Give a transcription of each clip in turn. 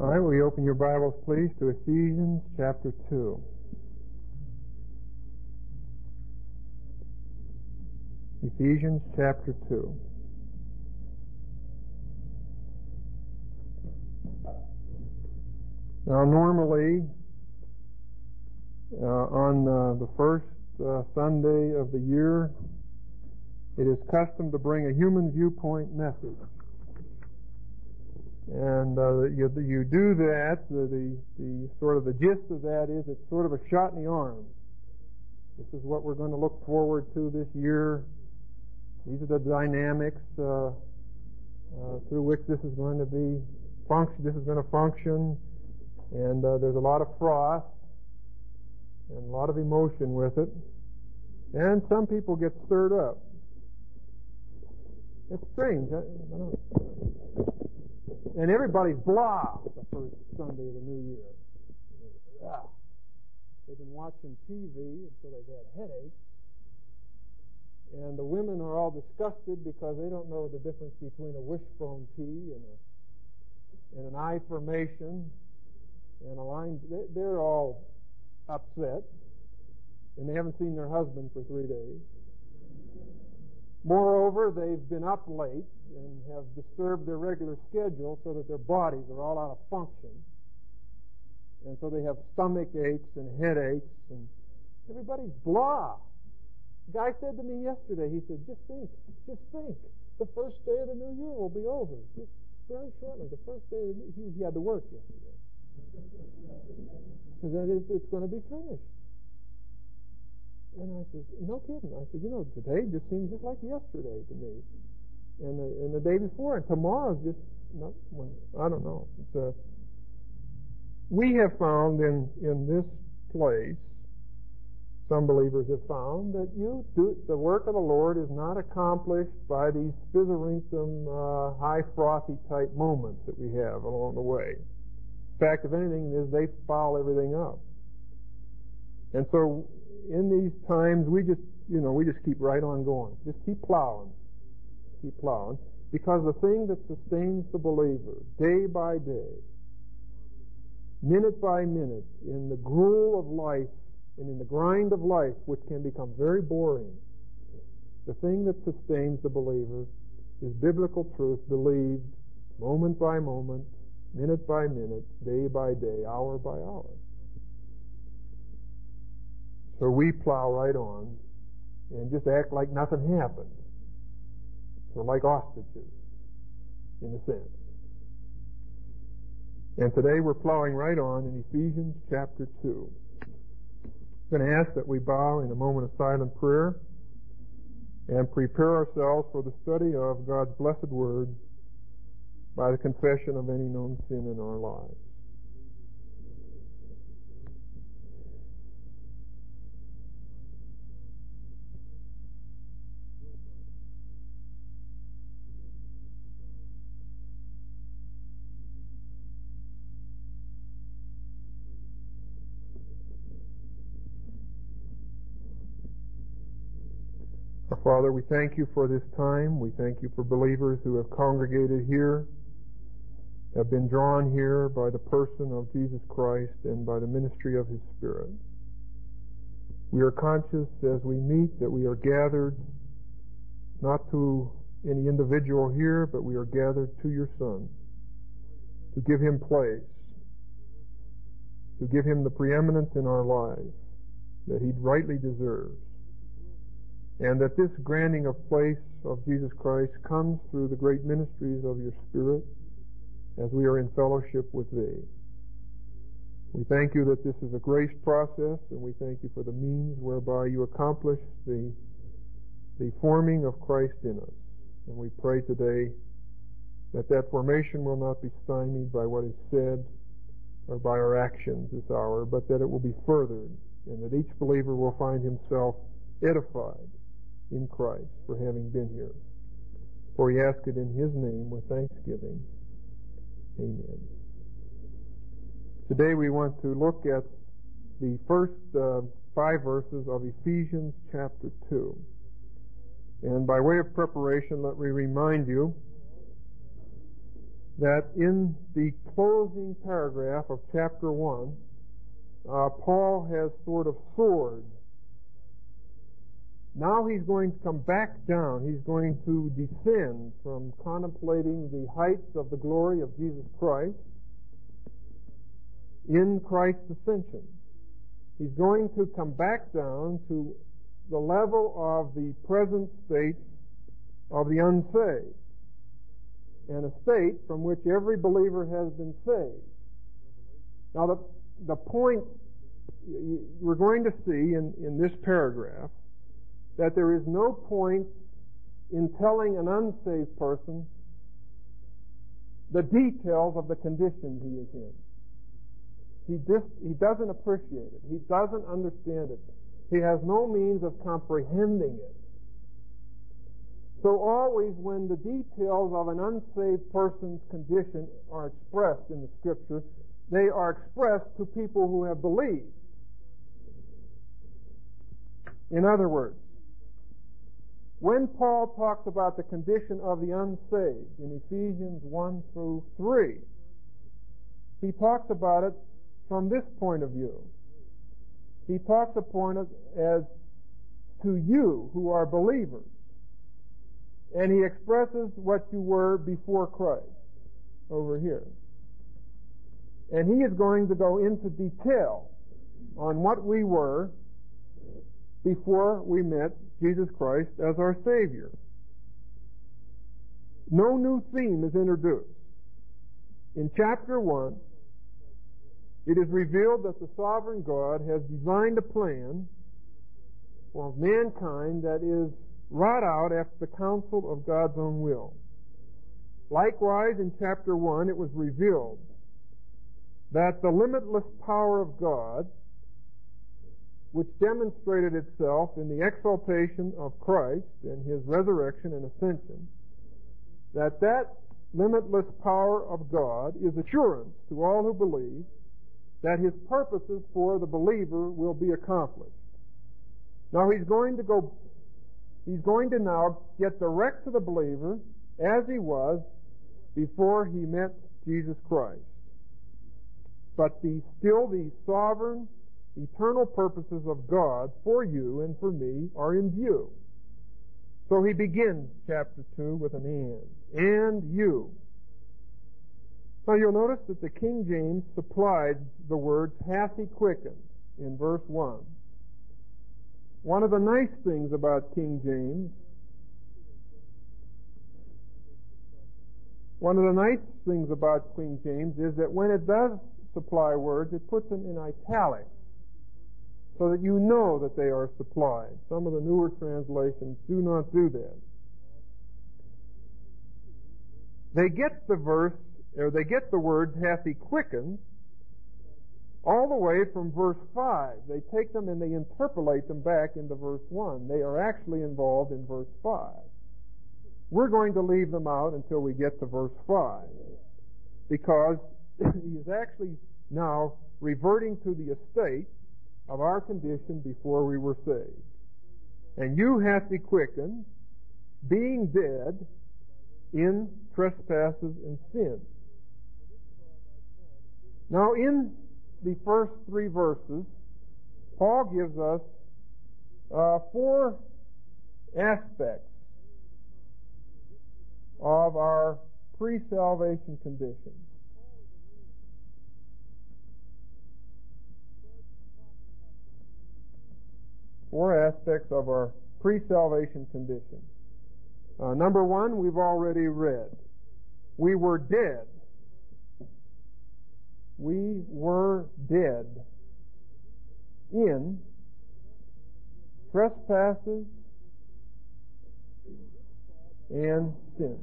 All right, will you open your Bibles, please, to Ephesians chapter 2. Ephesians chapter 2. Now, normally, on the first Sunday of the year, it is custom to bring a human viewpoint message. And you do that. The sort of the gist of that is it's sort of a shot in the arm. This is what we're going to look forward to this year. These are the dynamics through which this is going to be function. This is going to function, and there's a lot of froth and a lot of emotion with it, and some people get stirred up. It's strange. I don't know. And everybody's blah the first Sunday of the new year. They've been watching TV until they've had headaches. And the women are all disgusted because they don't know the difference between a wishbone tea and an I formation and a line. They're all upset. And they haven't seen their husband for 3 days. Moreover, they've been up late and have disturbed their regular schedule so that their bodies are all out of function. And so they have stomach aches and headaches, and everybody's blah. The guy said to me yesterday, he said, just think, the first day of the new year will be over. Just very shortly, the first day of the new year. He had to work yesterday. So that it's going to be finished. And I said, no kidding. I said, today just seems just like yesterday to me. And the day before, and tomorrow's just, I don't know. We have found in this place, some believers have found that the work of the Lord is not accomplished by these spizzerington, high frothy type moments that we have along the way. In fact, if anything, they foul everything up. And so, in these times, we just keep right on going. Just keep plowing. Keep plowing. Because the thing that sustains the believer day by day, minute by minute, in the gruel of life and in the grind of life, which can become very boring, the thing that sustains the believer is biblical truth believed moment by moment, minute by minute, day by day, hour by hour. So we plow right on and just act like nothing happened. We're like ostriches, in a sense. And today we're plowing right on in Ephesians chapter 2. I'm going to ask that we bow in a moment of silent prayer and prepare ourselves for the study of God's blessed Word by the confession of any known sin in our lives. Father, we thank you for this time. We thank you for believers who have congregated here, have been drawn here by the person of Jesus Christ and by the ministry of His Spirit. We are conscious as we meet that we are gathered not to any individual here, but we are gathered to your Son, to give Him place, to give Him the preeminence in our lives that He rightly deserves. And that this granting of place of Jesus Christ comes through the great ministries of your Spirit as we are in fellowship with Thee. We thank you that this is a grace process, and we thank you for the means whereby you accomplish the forming of Christ in us. And we pray today that formation will not be stymied by what is said or by our actions this hour, but that it will be furthered, and that each believer will find himself edified in Christ for having been here. For we ask it in His name with thanksgiving. Amen. Today we want to look at the first 5 verses of Ephesians chapter 2. And by way of preparation, let me remind you that in the closing paragraph of chapter 1, Paul has sort of soared. Now he's going to come back down. He's going to descend from contemplating the heights of the glory of Jesus Christ in Christ's ascension. He's going to come back down to the level of the present state of the unsaved, and a state from which every believer has been saved. Now the point we're going to see in this paragraph, that there is no point in telling an unsaved person the details of the condition he is in. He doesn't appreciate it. He doesn't understand it. He has no means of comprehending it. So always when the details of an unsaved person's condition are expressed in the Scripture, they are expressed to people who have believed. In other words, when Paul talks about the condition of the unsaved in Ephesians 1 through 3, he talks about it from this point of view. He talks upon it as to you who are believers. And he expresses what you were before Christ over here. And he is going to go into detail on what we were before we met Jesus Christ as our Savior. No new theme is introduced. In chapter 1, it is revealed that the sovereign God has designed a plan for mankind that is wrought out after the counsel of God's own will. Likewise, in chapter 1, it was revealed that the limitless power of God, which demonstrated itself in the exaltation of Christ and His resurrection and ascension, that limitless power of God is assurance to all who believe that His purposes for the believer will be accomplished. Now He's going to now get direct to the believer as he was before he met Jesus Christ. But still the sovereign, eternal purposes of God for you and for me are in view. So he begins chapter 2 with an and you. Now you'll notice that the King James supplied the words hath he quickened in verse 1. One of the nice things about King James, is that when it does supply words, it puts them in italics so that you know that they are supplied. Some of the newer translations do not do that. They get the words hath he quickened all the way from verse 5. They take them and they interpolate them back into verse 1. They are actually involved in verse 5. We're going to leave them out until we get to verse 5, because he is actually now reverting to the estate of our condition before we were saved. And you hath he quickened, being dead in trespasses and sins. Now in the first 3 verses, Paul gives us 4 aspects of our pre-salvation condition. Four aspects of our pre-salvation condition. Number 1, we've already read. We were dead. We were dead in trespasses and sins.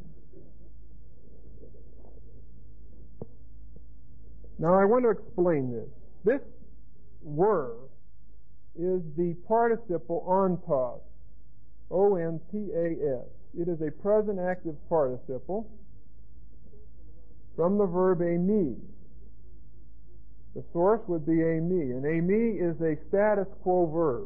Now I want to explain this. This were is the participle ontos, O-N-T-A-S. It is a present active participle from the verb eimi. The source would be eimi, and eimi is a status quo verb.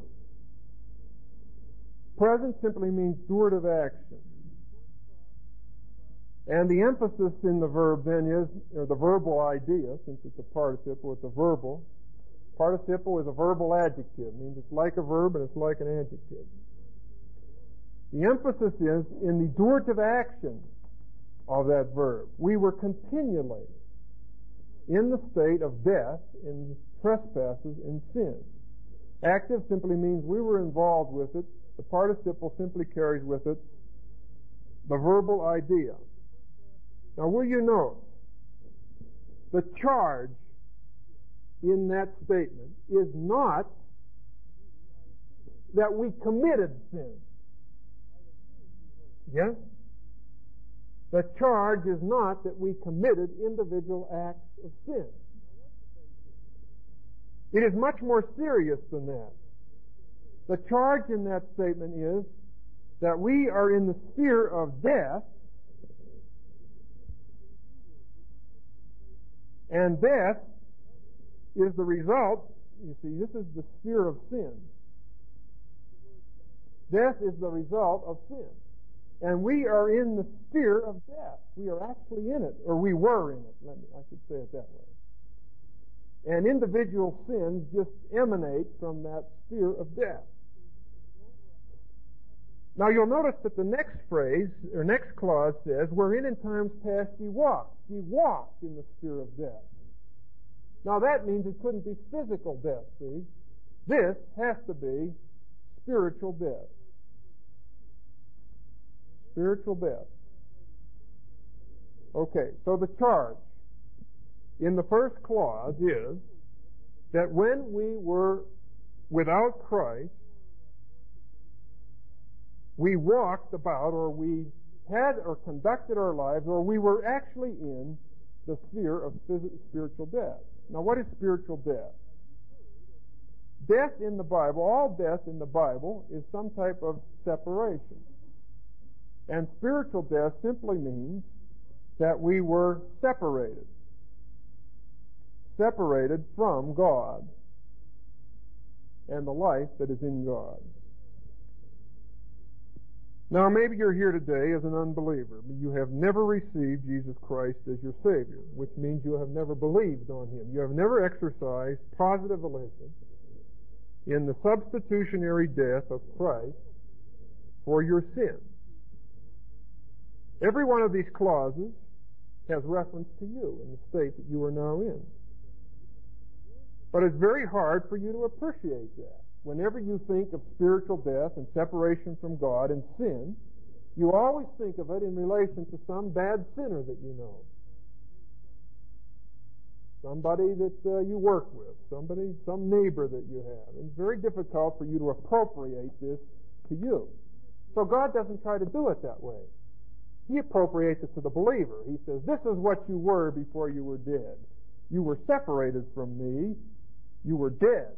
Present simply means steward of action. And the emphasis in the verb then is, or the verbal idea, since it's a participle, it's a verbal. Participle is a verbal adjective. It means it's like a verb and it's like an adjective. The emphasis is in the durative action of that verb. We were continually in the state of death, in trespasses, in sin. Active simply means we were involved with it. The participle simply carries with it the verbal idea. Now, will you note, the charge in that statement is not that we committed sin. Yes? The charge is not that we committed individual acts of sin. It is much more serious than that. The charge in that statement is that we are in the sphere of death, and death is the result, you see, this is the sphere of sin. Death is the result of sin. And we are in the sphere of death. We are actually in it, or we were in it. I should say it that way. And individual sins just emanate from that sphere of death. Now you'll notice that the next phrase, or next clause says, wherein in times past ye walked. Ye walked in the sphere of death. Now that means it couldn't be physical death, see? This has to be spiritual death. Spiritual death. Okay, so the charge in the first clause is that when we were without Christ, we walked about, or we had or conducted our lives, or we were actually in the sphere of spiritual death. Now, what is spiritual death? Death in the Bible, all death in the Bible, is some type of separation. And spiritual death simply means that we were separated. Separated from God and the life that is in God. Now, maybe you're here today as an unbeliever. You have never received Jesus Christ as your Savior, which means you have never believed on Him. You have never exercised positive volition in the substitutionary death of Christ for your sins. Every one of these clauses has reference to you in the state that you are now in. But it's very hard for you to appreciate that. Whenever you think of spiritual death and separation from God and sin, you always think of it in relation to some bad sinner that you know. Somebody that you work with, some neighbor that you have. And it's very difficult for you to appropriate this to you. So God doesn't try to do it that way. He appropriates it to the believer. He says, this is what you were before you were dead. You were separated from me. You were dead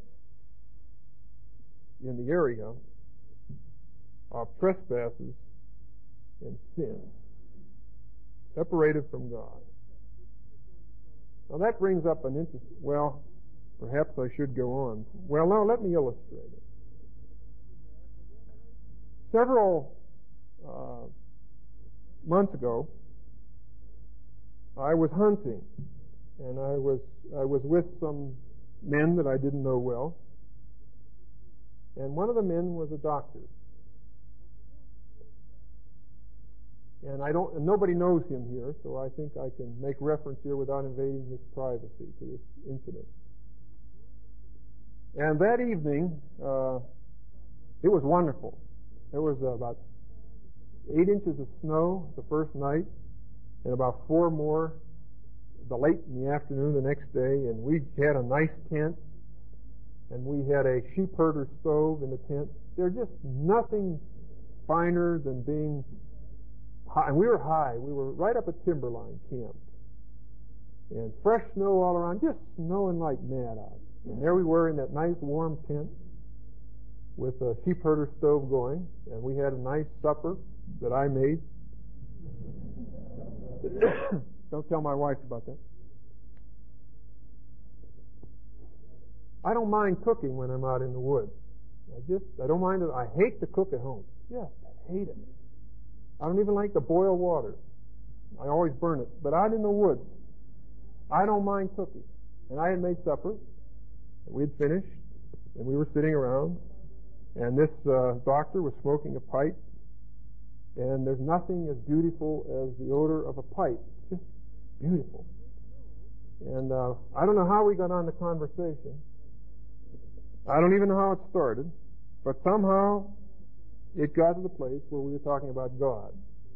in the area of trespasses and sin. Separated from God. Now that brings up an interest. Well, perhaps I should go on. Well, now let me illustrate it. Several months ago, I was hunting, and I was with some men that I didn't know well, and one of the men was a doctor, and nobody knows him here, so I think I can make reference here without invading his privacy to this incident. And that evening, it was wonderful. There was about 8 inches of snow the first night, and about 4 more late in the afternoon the next day, and we had a nice tent, and we had a sheep herder stove in the tent. There's just nothing finer than being high. And we were high. We were right up at Timberline camped. And fresh snow all around, just snowing like mad out. And there we were in that nice warm tent with a sheep herder stove going, and we had a nice supper that I made. Don't tell my wife about that. I don't mind cooking when I'm out in the woods. I don't mind it. I hate to cook at home. Just hate it. I don't even like to boil water. I always burn it. But out in the woods, I don't mind cooking. And I had made supper. We had finished, and we were sitting around, and this doctor was smoking a pipe, and there's nothing as beautiful as the odor of a pipe. Just beautiful. And I don't know how we got on the conversation. I don't even know how it started, but somehow it got to the place where we were talking about God.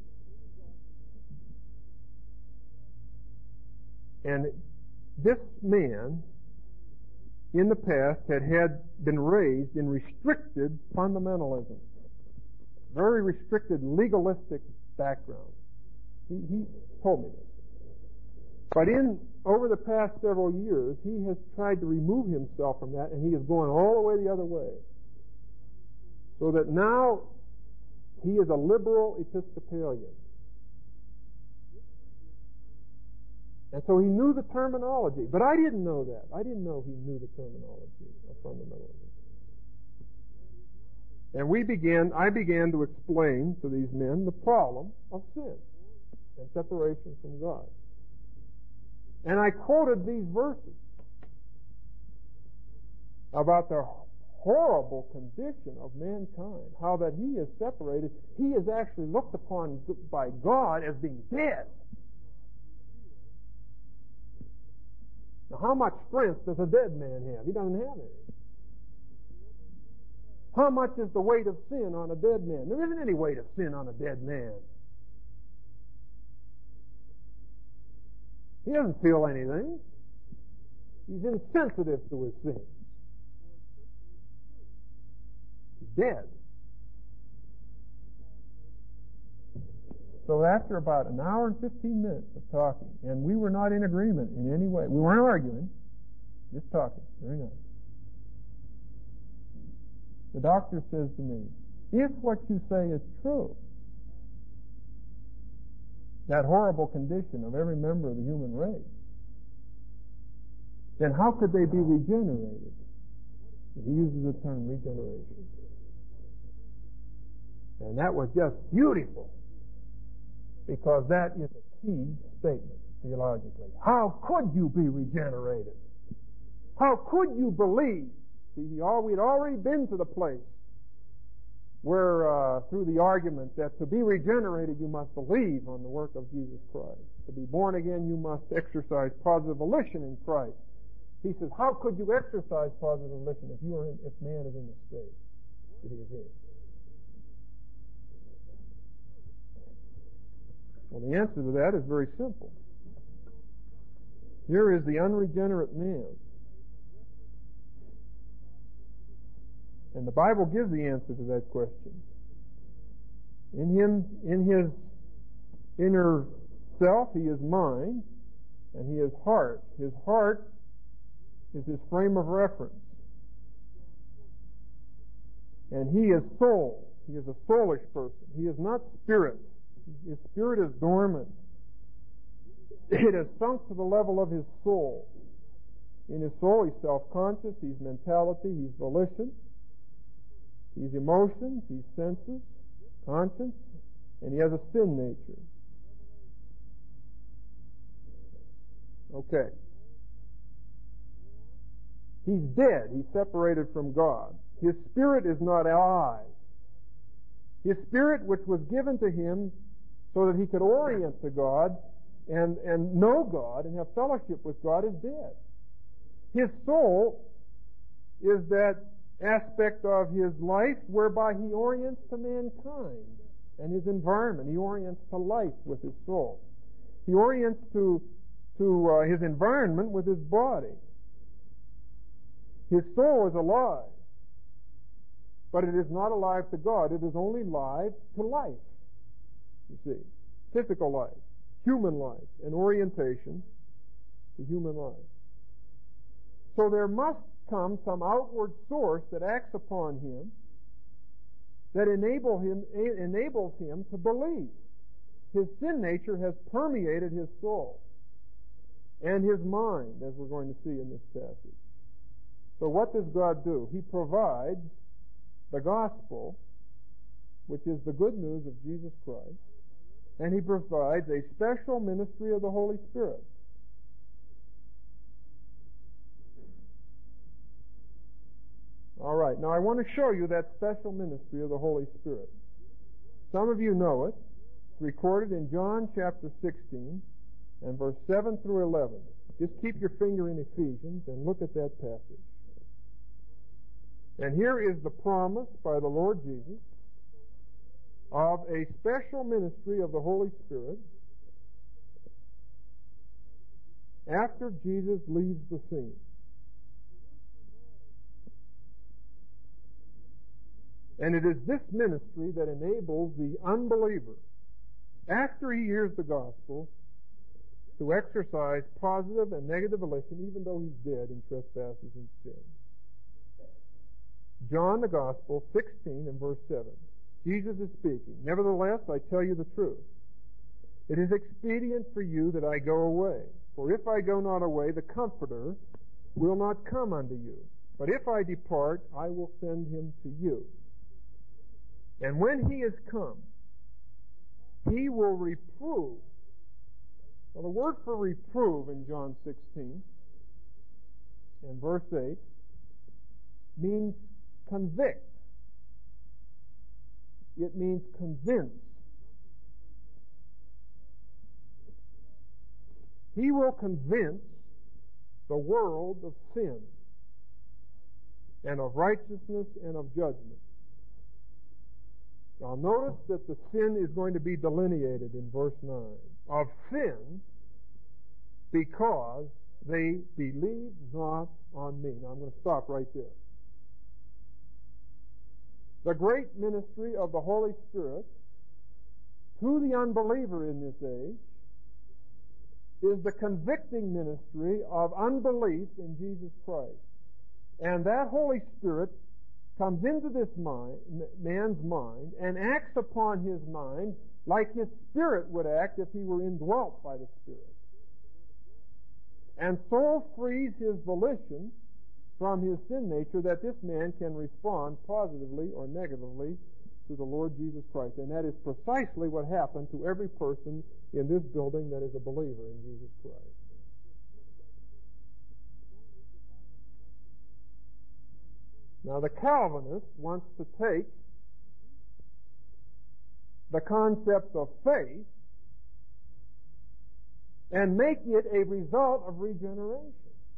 And this man, in the past, had been raised in restricted fundamentalism, very restricted legalistic background. He told me this. But over the past several years, he has tried to remove himself from that, and he is going all the way the other way. So that now he is a liberal Episcopalian. And so he knew the terminology. But I didn't know that. I didn't know he knew the terminology of fundamentalism. And I began to explain to these men the problem of sin and separation from God. And I quoted these verses about the horrible condition of mankind, how that he is separated. He is actually looked upon by God as being dead. Now, how much strength does a dead man have? He doesn't have any. How much is the weight of sin on a dead man? There isn't any weight of sin on a dead man. He doesn't feel anything. He's insensitive to his sins. He's dead. So after about an hour and 15 minutes of talking, and we were not in agreement in any way. We weren't arguing, just talking. Very nice. The doctor says to me, if what you say is true, that horrible condition of every member of the human race, then how could they be regenerated? He uses the term regeneration. And that was just beautiful, because that is a key statement theologically. How could you be regenerated? How could you believe? See, we'd already been to the place where, through the argument that to be regenerated you must believe on the work of Jesus Christ. To be born again you must exercise positive volition in Christ. He says, how could you exercise positive volition if man is in the state that he is in? Well, the answer to that is very simple. Here is the unregenerate man. And the Bible gives the answer to that question. In his inner self, he is mind, and he is heart. His heart is his frame of reference. And he is soul. He is a soulish person. He is not spirit. His spirit is dormant. It has sunk to the level of his soul. In his soul, he's self-conscious, he's mentality, he's volition, he's emotions, he's senses, conscience, and he has a sin nature. Okay. He's dead. He's separated from God. His spirit is not alive. His spirit, which was given to him so that he could orient to God and know God and have fellowship with God, is dead. His soul is that aspect of his life whereby he orients to mankind and his environment. He orients to life with his soul. He orients to his environment with his body. His soul is alive, but it is not alive to God. It is only alive to life, you see. Physical life, human life, and orientation to human life. So there must come some outward source that acts upon him, that enables him to believe. His sin nature has permeated his soul and his mind, as we're going to see in this passage. So what does God do? He provides the gospel, which is the good news of Jesus Christ, And He provides a special ministry of the Holy Spirit. All right, now I want to show you that special ministry of the Holy Spirit. Some of you know it. It's recorded in John chapter 16 and verse 7 through 11. Just keep your finger in Ephesians and look at that passage. And here is the promise by the Lord Jesus of a special ministry of the Holy Spirit after Jesus leaves the scene. And it is this ministry that enables the unbeliever, after he hears the gospel, to exercise positive and negative volition, even though he's dead in trespasses and sin. John the Gospel 16 and verse 7. Jesus is speaking. Nevertheless, I tell you the truth. It is expedient for you that I go away. For if I go not away, the Comforter will not come unto you. But if I depart, I will send him to you. And when he is come, he will reprove. Now the word for reprove in John 16 and verse 8 means convict. It means convince. He will convince the world of sin and of righteousness and of judgment. Now notice that the sin is going to be delineated in verse 9. Of sin, because they believe not on me. Now I'm going to stop right there. The great ministry of the Holy Spirit to the unbeliever in this age is the convicting ministry of unbelief in Jesus Christ. And that Holy Spirit comes into this man's mind and acts upon his mind like his spirit would act if he were indwelt by the Spirit. And so frees his volition from his sin nature that this man can respond positively or negatively to the Lord Jesus Christ. And that is precisely what happened to every person in this building that is a believer in Jesus Christ. Now the Calvinist wants to take the concept of faith and make it a result of regeneration.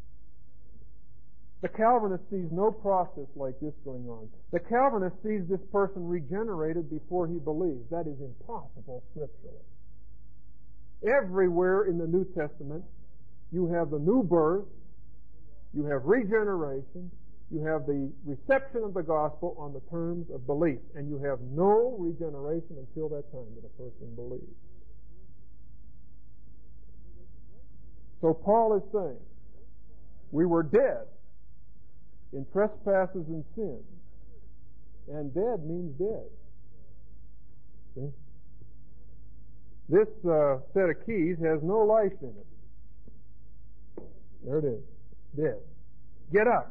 The Calvinist sees no process like this going on. The Calvinist sees this person regenerated before he believes. That is impossible scripturally. Everywhere in the New Testament, you have the new birth, you have regeneration, you have the reception of the gospel on the terms of belief, and you have no regeneration until that time that a person believes. So Paul is saying, we were dead in trespasses and sins. And dead means dead. See? This set of keys has no life in it. There it is. Dead. Get up.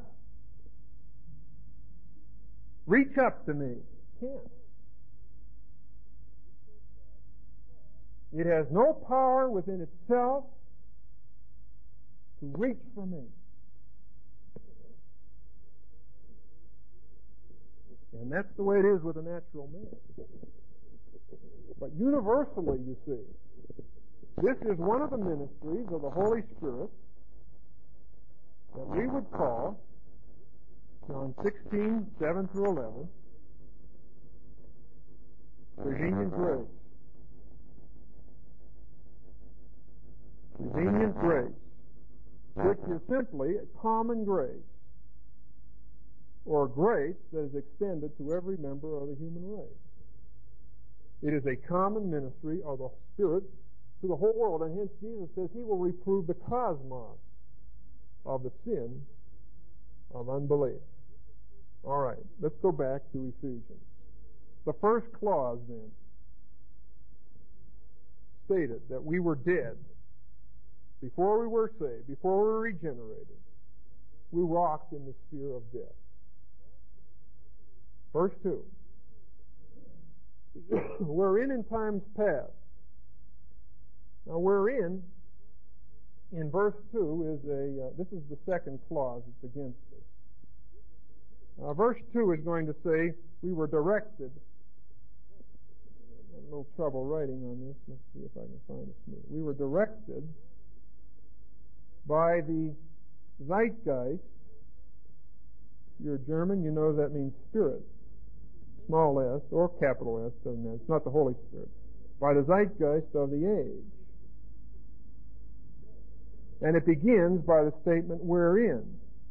Reach up to me. Can't. It has no power within itself to reach for me. And that's the way it is with a natural man. But universally, you see, this is one of the ministries of the Holy Spirit that we would call, John 16, 7 through 11, prevenient grace. Prevenient grace, which is simply a common grace, or grace that is extended to every member of the human race. It is a common ministry of the Spirit to the whole world, and hence Jesus says he will reprove the cosmos of the sin of unbelief. All right, let's go back to Ephesians. The first clause, then, stated that we were dead before we were saved, before we were regenerated. We walked in the sphere of death. Verse 2. Wherein in times past Now wherein, in verse 2, this is the second clause that's against us. Verse 2 is going to say, we were directed. I had a little trouble writing on this. Let's see if I can find it smooth. We were directed by the Zeitgeist. If you're German, you know that means spirit. Small s or capital S, doesn't matter. It's not the Holy Spirit. By the Zeitgeist of the age. And it begins by the statement, wherein.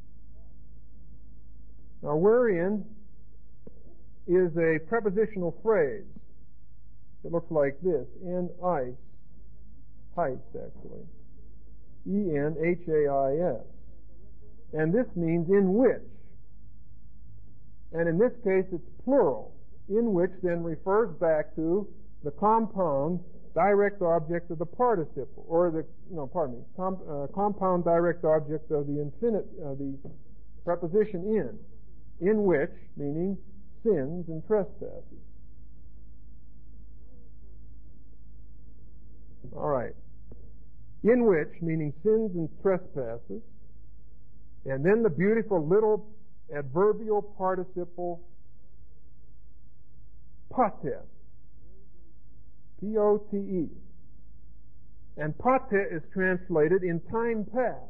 Now, wherein is a prepositional phrase. It looks like this. In ice. Heights, actually. E-N-H-A-I-S. And this means in which. And in this case, it's plural. In which then refers back to the compound direct object of the participle, or compound direct object of the the preposition in which, meaning sins and trespasses. All right. In which, meaning sins and trespasses, and then the beautiful little adverbial participle pote. P-O-T-E. And pote is translated in time past.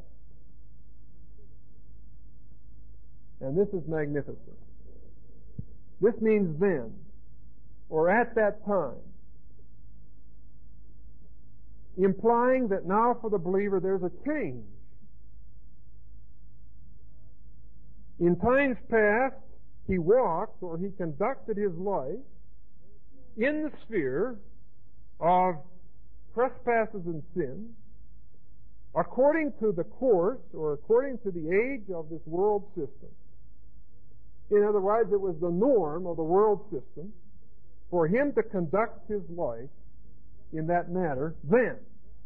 And this is magnificent. This means then, or at that time, implying that now for the believer there's a change. In times past, he walked or he conducted his life in the sphere of trespasses and sins, according to the course or according to the age of this world system. In other words, it was the norm of the world system for him to conduct his life in that manner then.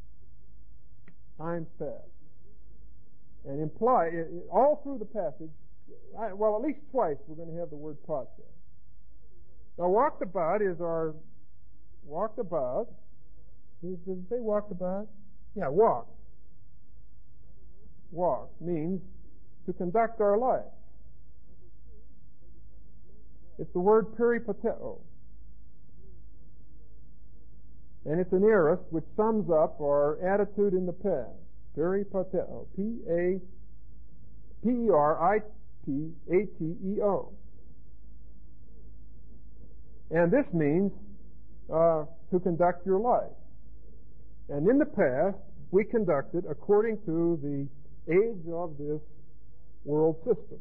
Times past. And imply, all through the passage, well, at least twice we're going to have the word pot there. Now, walked about is our walked about. Does it say walked about? Yeah, walk. Walk means to conduct our life. It's the word peripateo. And it's an aorist which sums up our attitude in the past. Peripateo. P-E-R-I-P-A-T-E-O. And this means to conduct your life. And in the past, we conducted according to the age of this world system.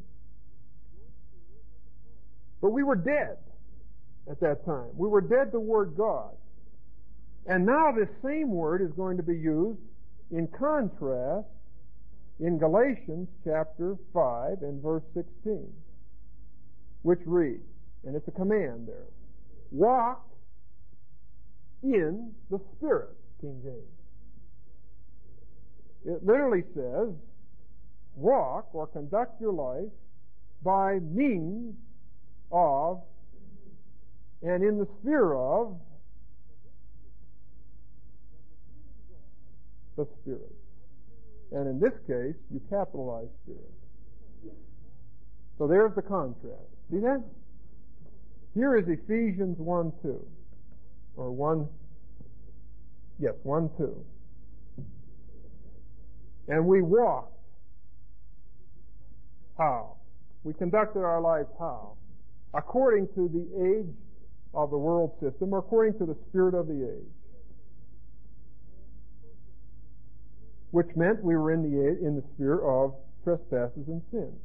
But we were dead at that time. We were dead toward God. And now this same word is going to be used in contrast in Galatians chapter 5 and verse 16, which reads, and it's a command there, walk in the Spirit, King James. It literally says, walk or conduct your life by means of and in the sphere of the Spirit. And in this case, you capitalize Spirit. So there's the contrast. See that? Here is Ephesians 1:2. Or 1:2. And we walked. How? We conducted our lives how? According to the age of the world system, or according to the spirit of the age. Which meant we were in the sphere of trespasses and sins.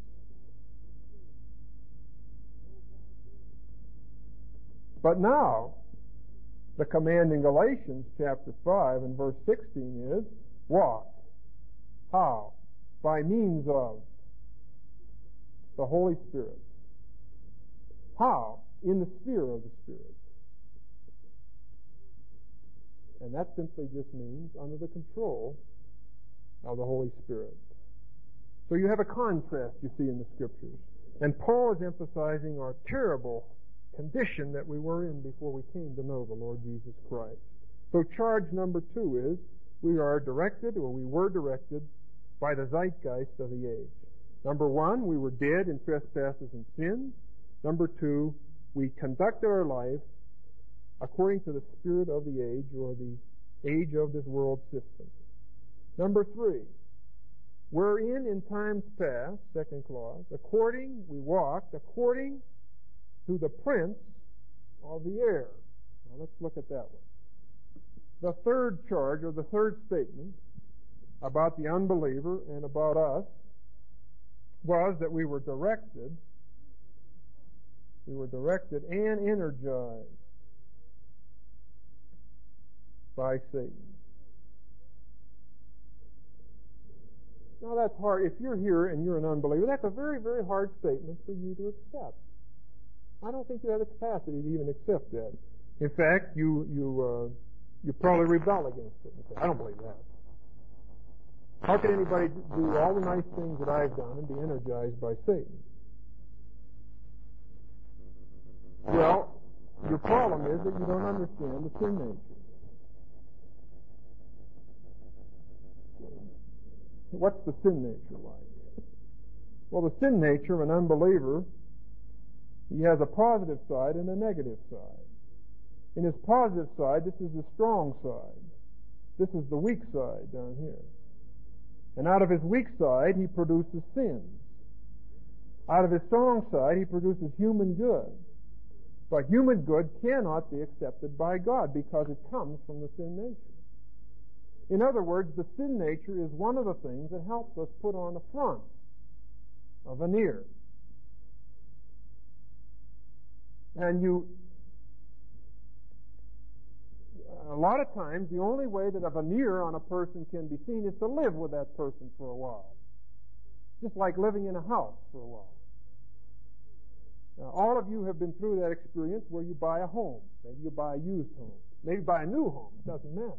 But now, the command in Galatians chapter 5 and verse 16 is, walk. How? By means of the Holy Spirit. How? In the sphere of the Spirit. And that simply just means under the control of the Holy Spirit. So you have a contrast, you see, in the Scriptures. And Paul is emphasizing our terrible condition that we were in before we came to know the Lord Jesus Christ. So charge number 2 is, We are directed, or we were directed, by the zeitgeist of the age. Number one, we were dead in trespasses and sins. Number two, we conducted our life according to the spirit of the age, or the age of this world system. Number three, wherein in times past, second clause, we walked according to the prince of the air. Now let's look at that one. The third charge, or the third statement about the unbeliever and about us, was that we were directed and energized by Satan. Now that's hard. If you're here and you're an unbeliever, that's a very, very hard statement for you to accept. I don't think you have the capacity to even accept that. In fact, you probably rebel against it and say, I don't believe that. How can anybody do all the nice things that I've done and be energized by Satan? Well, your problem is that you don't understand the sin nature. What's the sin nature like? Well, the sin nature of an unbeliever, he has a positive side and a negative side. In his positive side, this is the strong side. This is the weak side down here. And out of his weak side, he produces sins. Out of his strong side, he produces human good. But human good cannot be accepted by God because it comes from the sin nature. In other words, the sin nature is one of the things that helps us put on a front, a veneer. And a lot of times, the only way that a veneer on a person can be seen is to live with that person for a while. Just like living in a house for a while. Now, all of you have been through that experience where you buy a home. Maybe you buy a used home. Maybe buy a new home. It doesn't matter.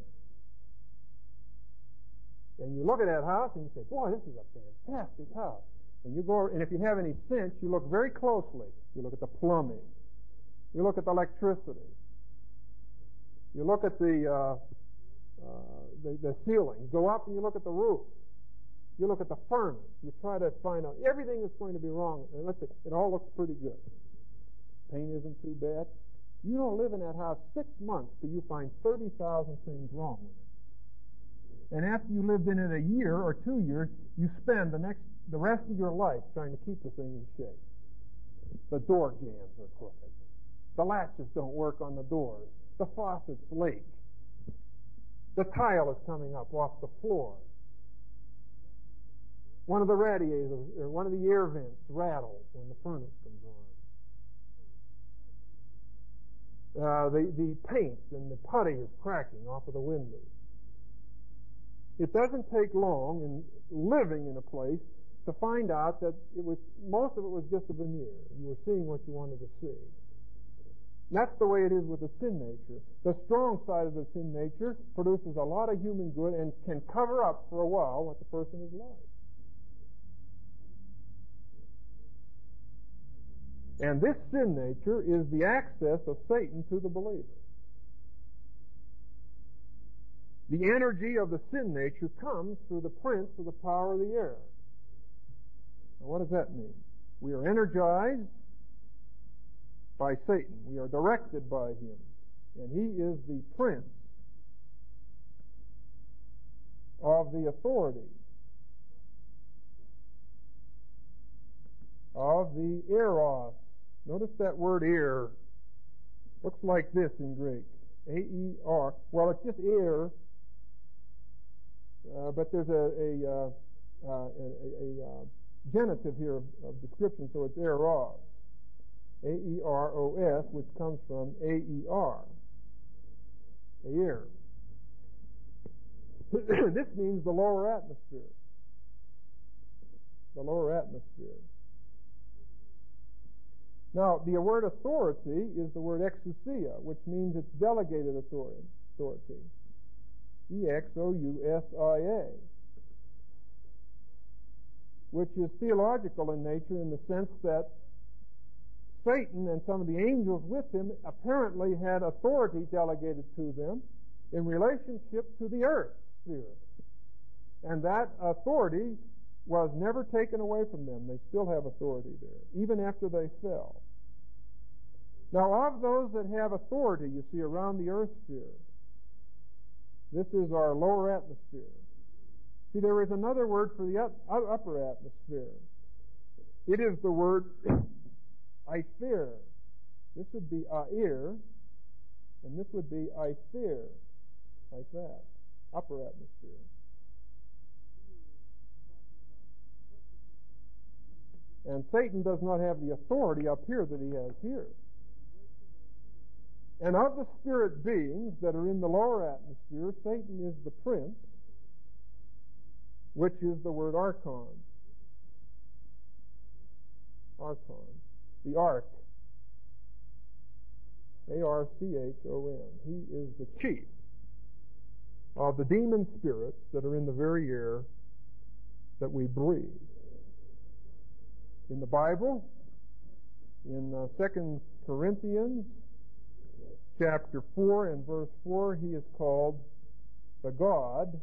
And you look at that house and you say, boy, this is a fantastic house. And you go, and if you have any sense, you look very closely. You look at the plumbing. You look at the electricity. You look at the ceiling. Go up and you look at the roof. You look at the furnace. You try to find out everything that's going to be wrong. And let's say, it all looks pretty good. Paint isn't too bad. You don't live in that house 6 months till you find 30,000 things wrong with it. And after you lived in it a year or 2 years, you spend the rest of your life trying to keep the thing in shape. The door jambs are crooked. The latches don't work on the doors. The faucets leak. The tile is coming up off the floor. One of the radiators, or one of the air vents rattles when the furnace comes on. The paint and the putty is cracking off of the windows. It doesn't take long in living in a place to find out that most of it was just a veneer. You were seeing what you wanted to see. That's the way it is with the sin nature. The strong side of the sin nature produces a lot of human good and can cover up for a while what the person is like. And this sin nature is the access of Satan to the believer. The energy of the sin nature comes through the prince of the power of the air. Now, what does that mean? We are energized by Satan. We are directed by him. And he is the prince of the authority of the eros. Notice that word air looks like this in Greek. A-E-R. Well, it's just air, but there's a genitive here of description, so it's eros. A-E-R-O-S, which comes from A-E-R. Air. This means the lower atmosphere. The lower atmosphere. Now, the word authority is the word exousia, which means it's delegated authority. E-X-O-U-S-I-A. Which is theological in nature in the sense that Satan and some of the angels with him apparently had authority delegated to them in relationship to the earth. sphere. And that authority was never taken away from them. They still have authority there, even after they fell. Now, of those that have authority, you see, around the earth sphere, this is our lower atmosphere. See, there is another word for the upper atmosphere. It is the word aether. This would be air, and this would be aether, like that, upper atmosphere. And Satan does not have the authority up here that he has here. And of the spirit beings that are in the lower atmosphere, Satan is the prince, which is the word archon. Archon. The arch. A-R-C-H-O-N. He is the chief of the demon spirits that are in the very air that we breathe. In the Bible, in 2 Corinthians chapter 4 and verse 4, he is called the God,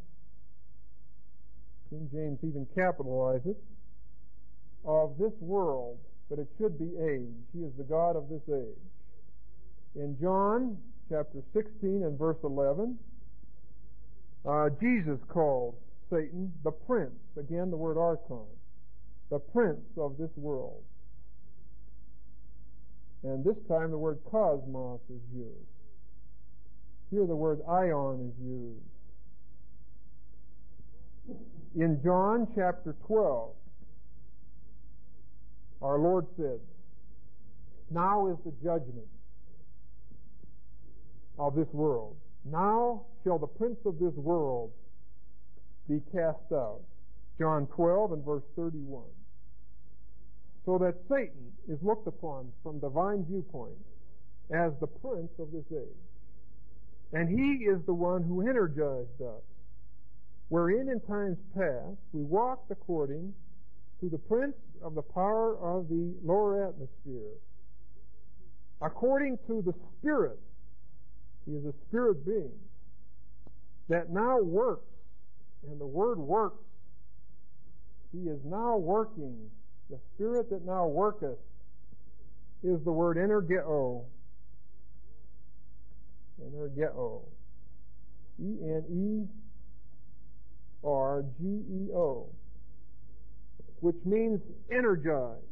King James even capitalizes it, of this world, but it should be age. He is the God of this age. In John chapter 16 and verse 11, Jesus calls Satan the prince, again the word archon, the prince of this world. And this time the word cosmos is used. Here the word ion is used. In John chapter 12, our Lord said, "Now is the judgment of this world. Now shall the prince of this world be cast out." John 12 and verse 31. So that Satan is looked upon from divine viewpoint as the prince of this age. And he is the one who energized us, wherein in times past we walked according to the prince of the power of the lower atmosphere, according to the Spirit. He is a spirit being that now works, and the word works. He is now working. The Spirit that now worketh is the word energeo. Energeo. E-N-E-R-G-E-O. Which means energize.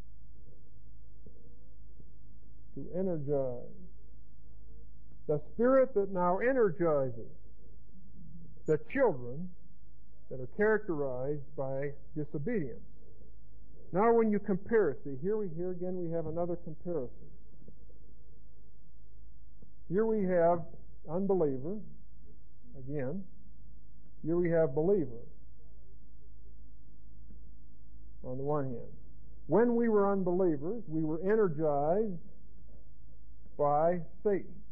To energize. The Spirit that now energizes the children that are characterized by disobedience. Now when you compare, see, here again we have another comparison. Here we have unbeliever, again. Here we have believer, on the one hand. When we were unbelievers, we were energized by Satan.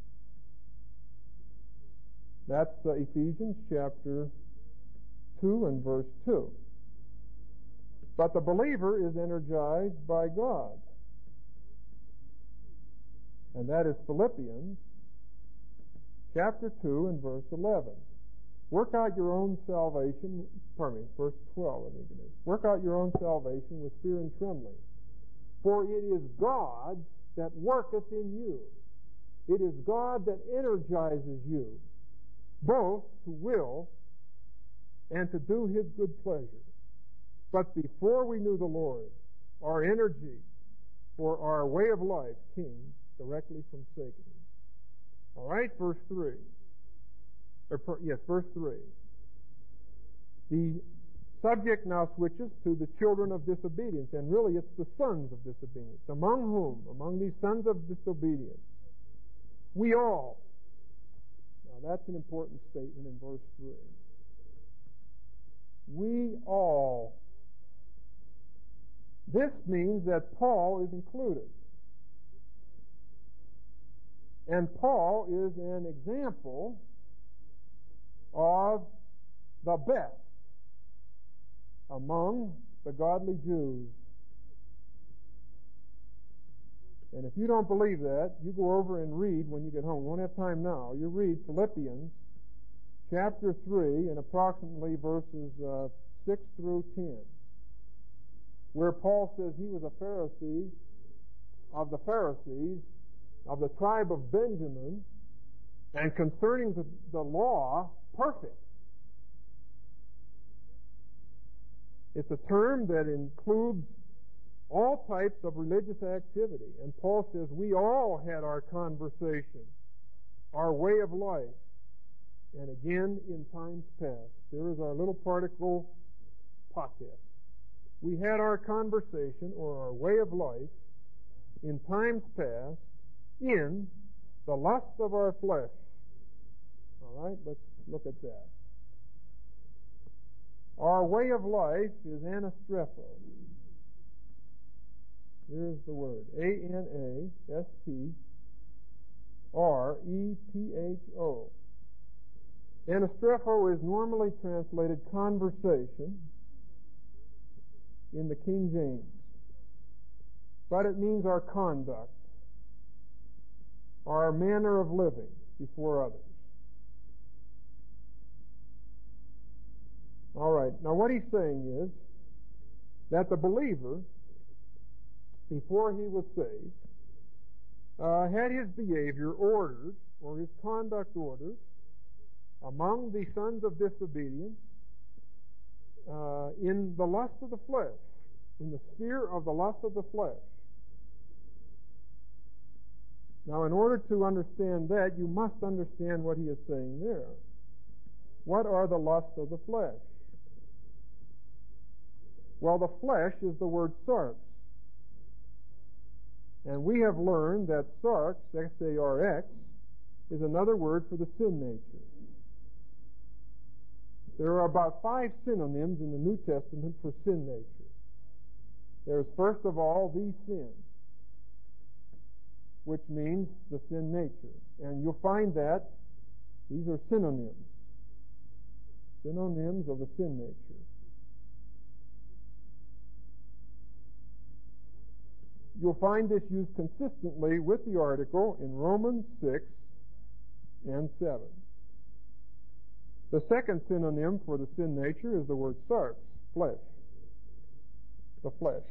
That's Ephesians chapter 2 and verse 2. But the believer is energized by God. And that is Philippians chapter 2 and verse 11. Work out your own salvation, verse 12 I think it is. Work out your own salvation with fear and trembling. For it is God that worketh in you. It is God that energizes you, both to will and to do His good pleasure. But before we knew the Lord, our energy for our way of life came directly from Satan. All right, verse 3. Verse 3. The subject now switches to the children of disobedience, and really it's the sons of disobedience. Among whom? Among these sons of disobedience. We all. Now that's an important statement in verse 3. We all. This means that Paul is included. And Paul is an example of the best among the godly Jews. And if you don't believe that, you go over and read when you get home. We won't have time now. You read Philippians chapter 3 and approximately verses 6 through 10, where Paul says he was a Pharisee of the Pharisees of the tribe of Benjamin, and concerning the law, perfect. It's a term that includes all types of religious activity. And Paul says we all had our conversation, our way of life, and again in times past. There is our little particle pater. We had our conversation or our way of life in times past in the lust of our flesh. All right, let's look at that. Our way of life is anastrepho. Here's the word. A-N-A-S-T-R-E-P-H-O. Anastrepho is normally translated conversation in the King James. But it means our conduct, our manner of living before others. All right. Now what he's saying is that the believer, before he was saved, had his behavior ordered, or his conduct ordered, among the sons of disobedience, in the lust of the flesh, in the sphere of the lust of the flesh. Now, in order to understand that, you must understand what he is saying there. What are the lusts of the flesh? Well, the flesh is the word sarx. And we have learned that sarx, S-A-R-X, is another word for the sin nature. There are about 5 synonyms in the New Testament for sin nature. There's first of all the sin, which means the sin nature. And you'll find that these are synonyms. Synonyms of the sin nature. You'll find this used consistently with the article in Romans 6 and 7. The second synonym for the sin nature is the word sarx, flesh. The flesh.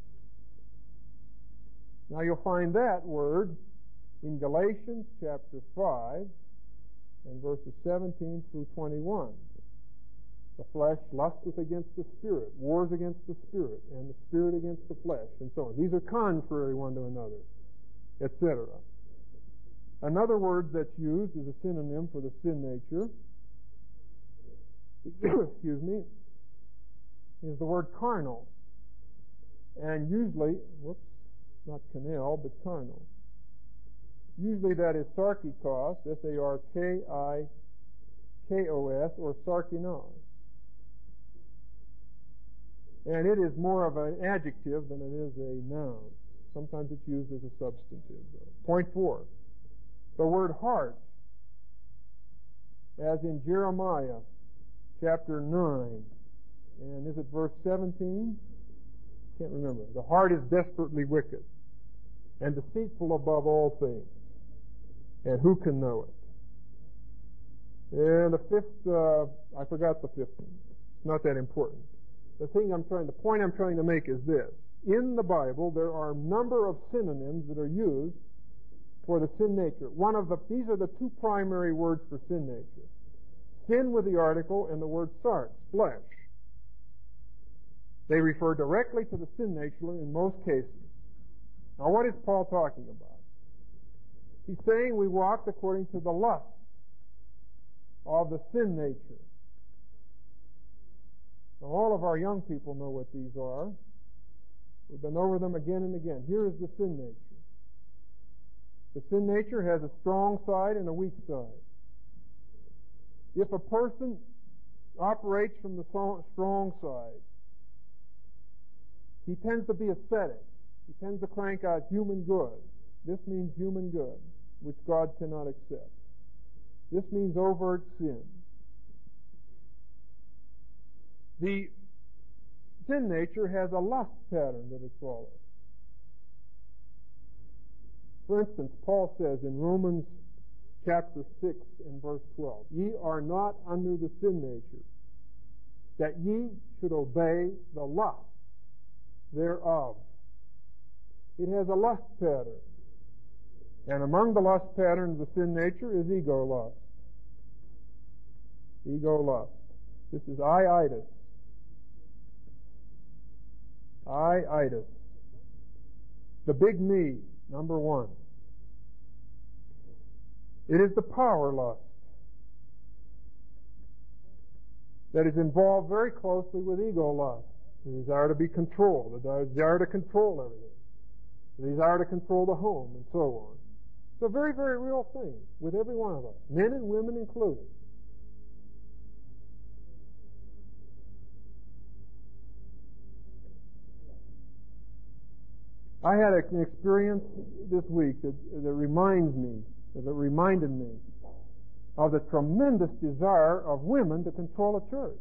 Now you'll find that word in Galatians chapter 5 and verses 17 through 21. The flesh lusteth against the spirit, wars against the spirit, and the spirit against the flesh, and so on. These are contrary one to another, etc. Another word that's used as a synonym for the sin nature, excuse me, is the word carnal. And usually, not canal, but carnal. Usually that is sarkikos, S-A-R-K-I-K-O-S, or sarkinos. And it is more of an adjective than it is a noun. Sometimes it's used as a substantive, though. Point 4. The word heart, as in Jeremiah chapter 9. And is it verse 17? Can't remember. The heart is desperately wicked and deceitful above all things. And who can know it? And the fifth, I forgot the fifth one. It's not that important. The point I'm trying to make is this. In the Bible, there are a number of synonyms that are used for the sin nature. These are the 2 primary words for sin nature. Sin with the article and the word sarx, flesh. They refer directly to the sin nature in most cases. Now what is Paul talking about? He's saying we walked according to the lust of the sin nature. Now all of our young people know what these are. We've been over them again and again. Here is the sin nature. The sin nature has a strong side and a weak side. If a person operates from the strong side, he tends to be ascetic. He tends to crank out human good. This means human good, which God cannot accept. This means overt sin. The sin nature has a lust pattern that it follows. For instance, Paul says in Romans chapter 6 and verse 12. Ye are not under the sin nature, that ye should obey the lust thereof. It has a lust pattern. And among the lust patterns of the sin nature is ego lust. Ego lust. This is I-itis. I-itis. The big me, number one. It is the power lust that is involved very closely with ego lust. The desire to be controlled, the desire to control everything, the desire to control the home, and so on. It's a very, very real thing with every one of us, men and women included. I had an experience this week that reminded me of the tremendous desire of women to control a church.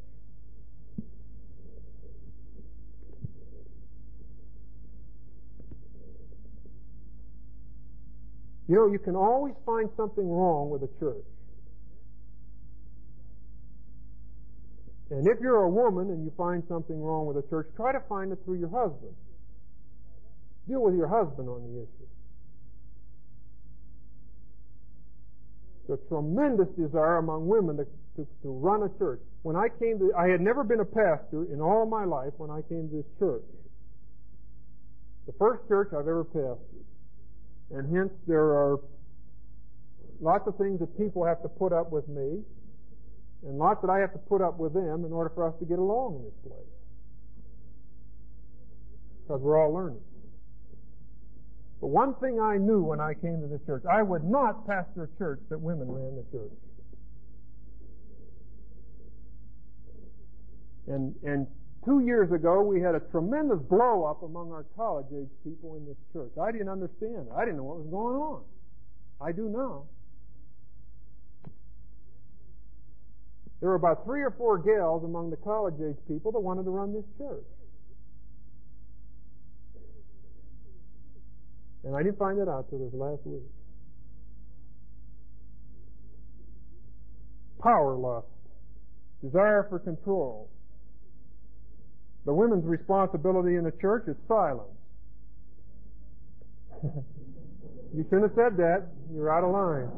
You know, you can always find something wrong with a church. And if you're a woman and you find something wrong with a church, try to find it through your husband. Deal with your husband on the issue. There's a tremendous desire among women to run a church. When I had never been a pastor in all my life when I came to this church. The first church I've ever pastored. And hence there are lots of things that people have to put up with me, and lots that I have to put up with them in order for us to get along in this place. Because we're all learning. But one thing I knew when I came to this church, I would not pastor a church that women ran the church. And 2 years ago, we had a tremendous blow-up among our college-age people in this church. I didn't understand it. I didn't know what was going on. I do now. There were about 3 or 4 gals among the college-age people that wanted to run this church. And I didn't find that out till this last week. Power lust. Desire for control. The women's responsibility in the church is silence. You shouldn't have said that. You're out of line.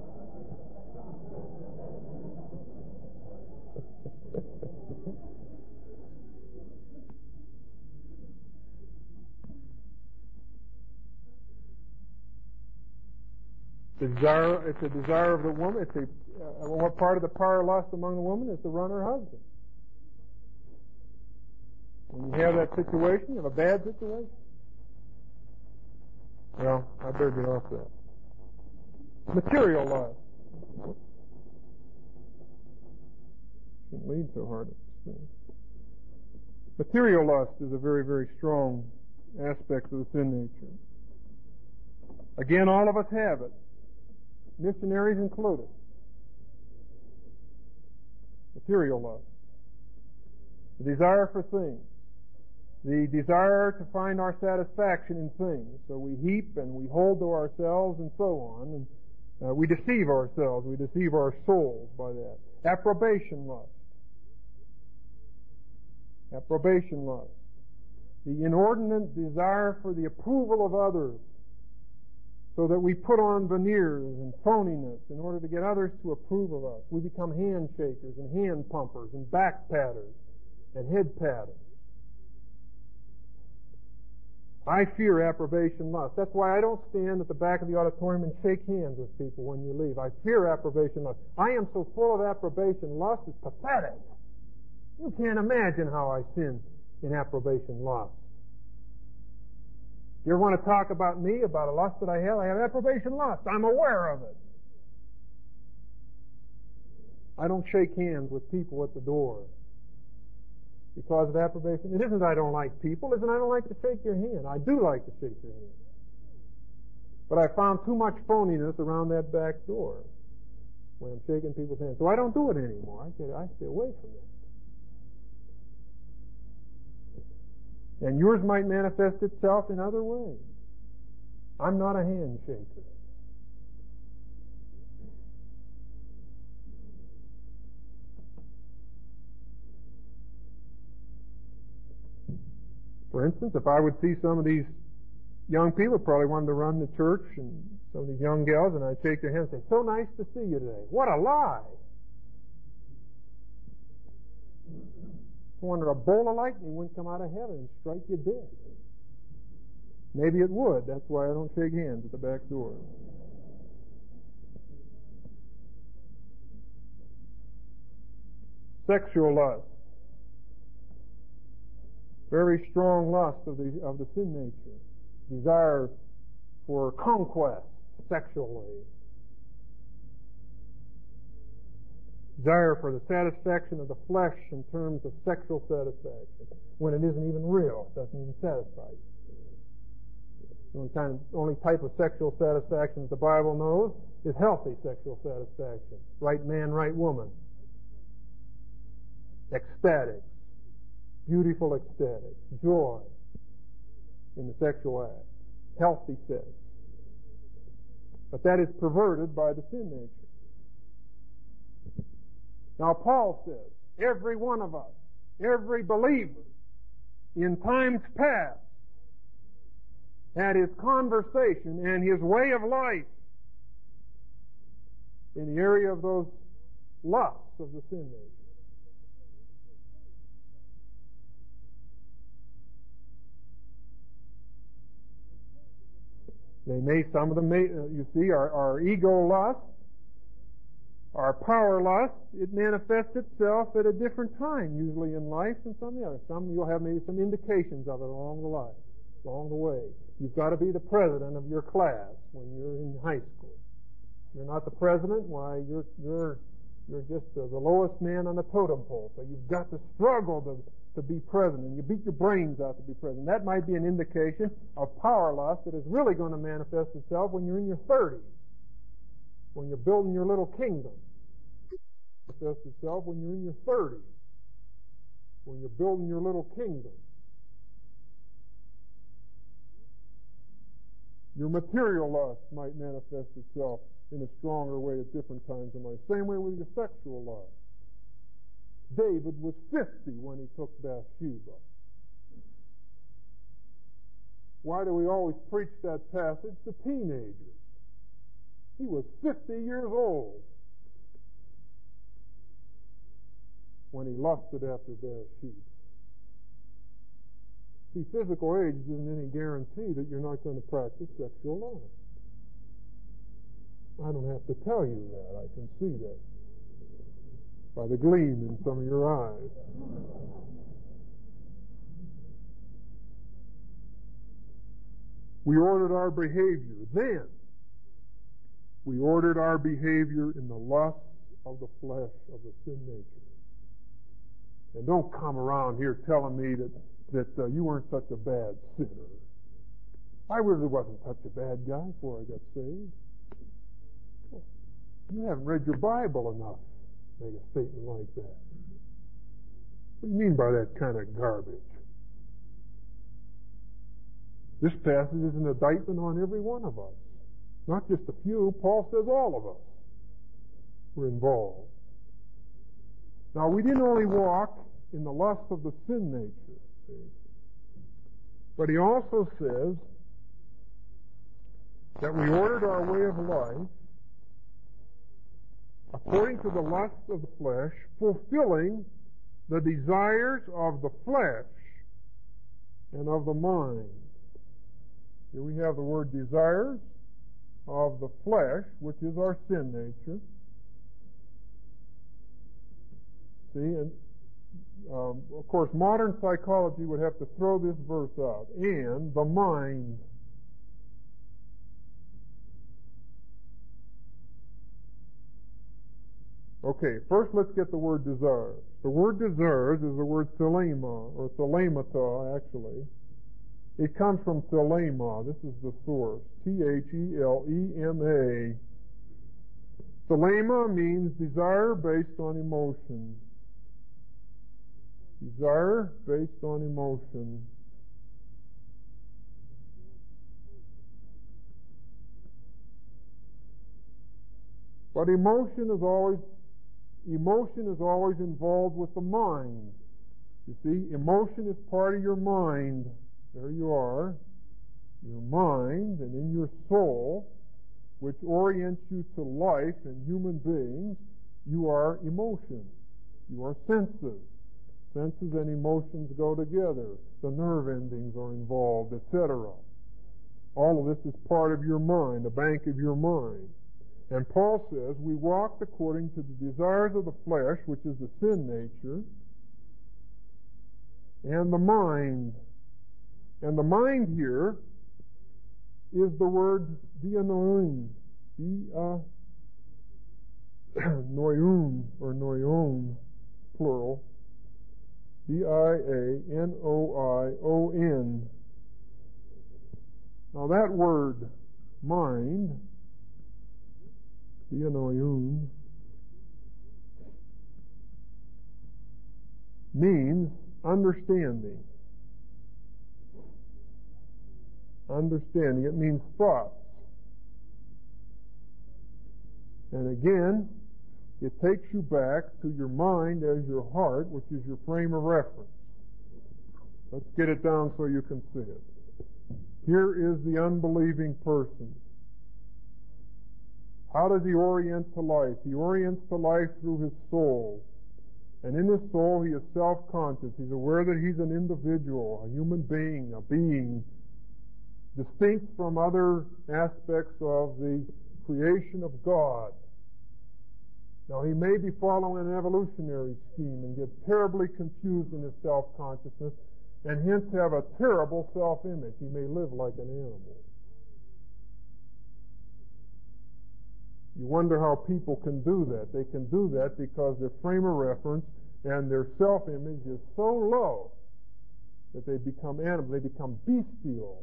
It's a desire of the woman. What part of the power lust among the women is to run her husband. When you have that situation, you have a bad situation. Well, I better get off that. Material lust. Shouldn't lead so hard at this thing. Material lust is a very, very strong aspect of the sin nature. Again, all of us have it. Missionaries included. Material lust. The desire for things. The desire to find our satisfaction in things. So we heap and we hold to ourselves and so on. And we deceive ourselves. We deceive our souls by that. Approbation lust. Approbation lust. The inordinate desire for the approval of others. So that we put on veneers and phoniness in order to get others to approve of us. We become handshakers and hand pumpers and back patters and head patters. I fear approbation lust. That's why I don't stand at the back of the auditorium and shake hands with people when you leave. I fear approbation lust. I am so full of approbation lust, it's pathetic. You can't imagine how I sin in approbation lust. You ever want to talk about me, about a lust that I have approbation lust. I'm aware of it. I don't shake hands with people at the door because of approbation. It isn't I don't like people. It isn't I don't like to shake your hand. I do like to shake your hand. But I found too much phoniness around that back door when I'm shaking people's hands. So I don't do it anymore. I stay away from that. And yours might manifest itself in other ways. I'm not a handshaker. For instance, if I would see some of these young people probably wanted to run the church, and some of these young gals, and I'd shake their hand and say, "So nice to see you today." What a lie! I wonder a bolt of lightning wouldn't come out of heaven and strike you dead. Maybe it would. That's why I don't shake hands at the back door. Sexual lust. Very strong lust of the sin nature. Desire for conquest sexually. Desire for the satisfaction of the flesh in terms of sexual satisfaction, when it isn't even real. It doesn't even satisfy you. The only type of sexual satisfaction that the Bible knows is healthy sexual satisfaction. Right man, right woman. Ecstatics. Beautiful ecstatics. Joy in the sexual act. Healthy sex. But that is perverted by the sin nature. Now Paul says, every one of us, every believer, in times past, had his conversation and his way of life in the area of those lusts of the sin nature. Some of them you see, our ego lust, our power lust, it manifests itself at a different time, usually in life, and some of the others. Some you'll have maybe some indications of it along the way. You've got to be the president of your class when you're in high school. If you're not the president, why you're just the lowest man on the totem pole. So you've got to struggle to be president. You beat your brains out to be president. That might be an indication of power lust that is really going to manifest itself when you're in your 30s, when you're building your little kingdom. It manifests itself when you're in your 30s, when you're building your little kingdom. Your material lust might manifest itself in a stronger way at different times in life. Same way with your sexual lust. David was 50 when he took Bathsheba. Why do we always preach that passage to teenagers? He was 50 years old when he lusted after Bathsheba. See, physical age isn't any guarantee that you're not going to practice sexual lust. I don't have to tell you that. I can see that by the gleam in some of your eyes. We ordered our behavior then. We ordered our behavior in the lust of the flesh of the sin nature. And don't come around here telling me that you weren't such a bad sinner. I really wasn't such a bad guy before I got saved. You haven't read your Bible enough to make a statement like that. What do you mean by that kind of garbage? This passage is an indictment on every one of us. Not just a few. Paul says all of us were involved. Now, we didn't only walk in the lust of the sin nature, see? But he also says that we ordered our way of life according to the lust of the flesh, fulfilling the desires of the flesh and of the mind. Here we have the word desires of the flesh, which is our sin nature. See, and of course, modern psychology would have to throw this verse out. And the mind. Okay, first let's get the word desires. The word desires is the word thelema, or thelemata, actually. It comes from thelema. This is the source. Thelema. Thelema means desire based on emotion. Desire based on emotion. But emotion is always involved with the mind. You see, emotion is part of your mind. there you are, your mind, and in your soul, which orients you to life and human beings, you are emotions. You are senses. Senses and emotions go together. The nerve endings are involved, etc. All of this is part of your mind, a bank of your mind. And Paul says, we walked according to the desires of the flesh, which is the sin nature, and the mind. And the mind here is the word dianoin, noyun, or noyon, plural, D-I-A-N-O-I-O-N. Now that word, mind, dianoyun, means understanding. Understanding. It means thoughts. And again, it takes you back to your mind as your heart, which is your frame of reference. Let's get it down so you can see it. Here is the unbelieving person. How does he orient to life? He orients to life through his soul. And in his soul, he is self-conscious. He's aware that he's an individual, a human being, a being, distinct from other aspects of the creation of God. Now, he may be following an evolutionary scheme and get terribly confused in his self-consciousness and hence have a terrible self-image. He may live like an animal. You wonder how people can do that. They can do that because their frame of reference and their self-image is so low that they become animal. They become bestial.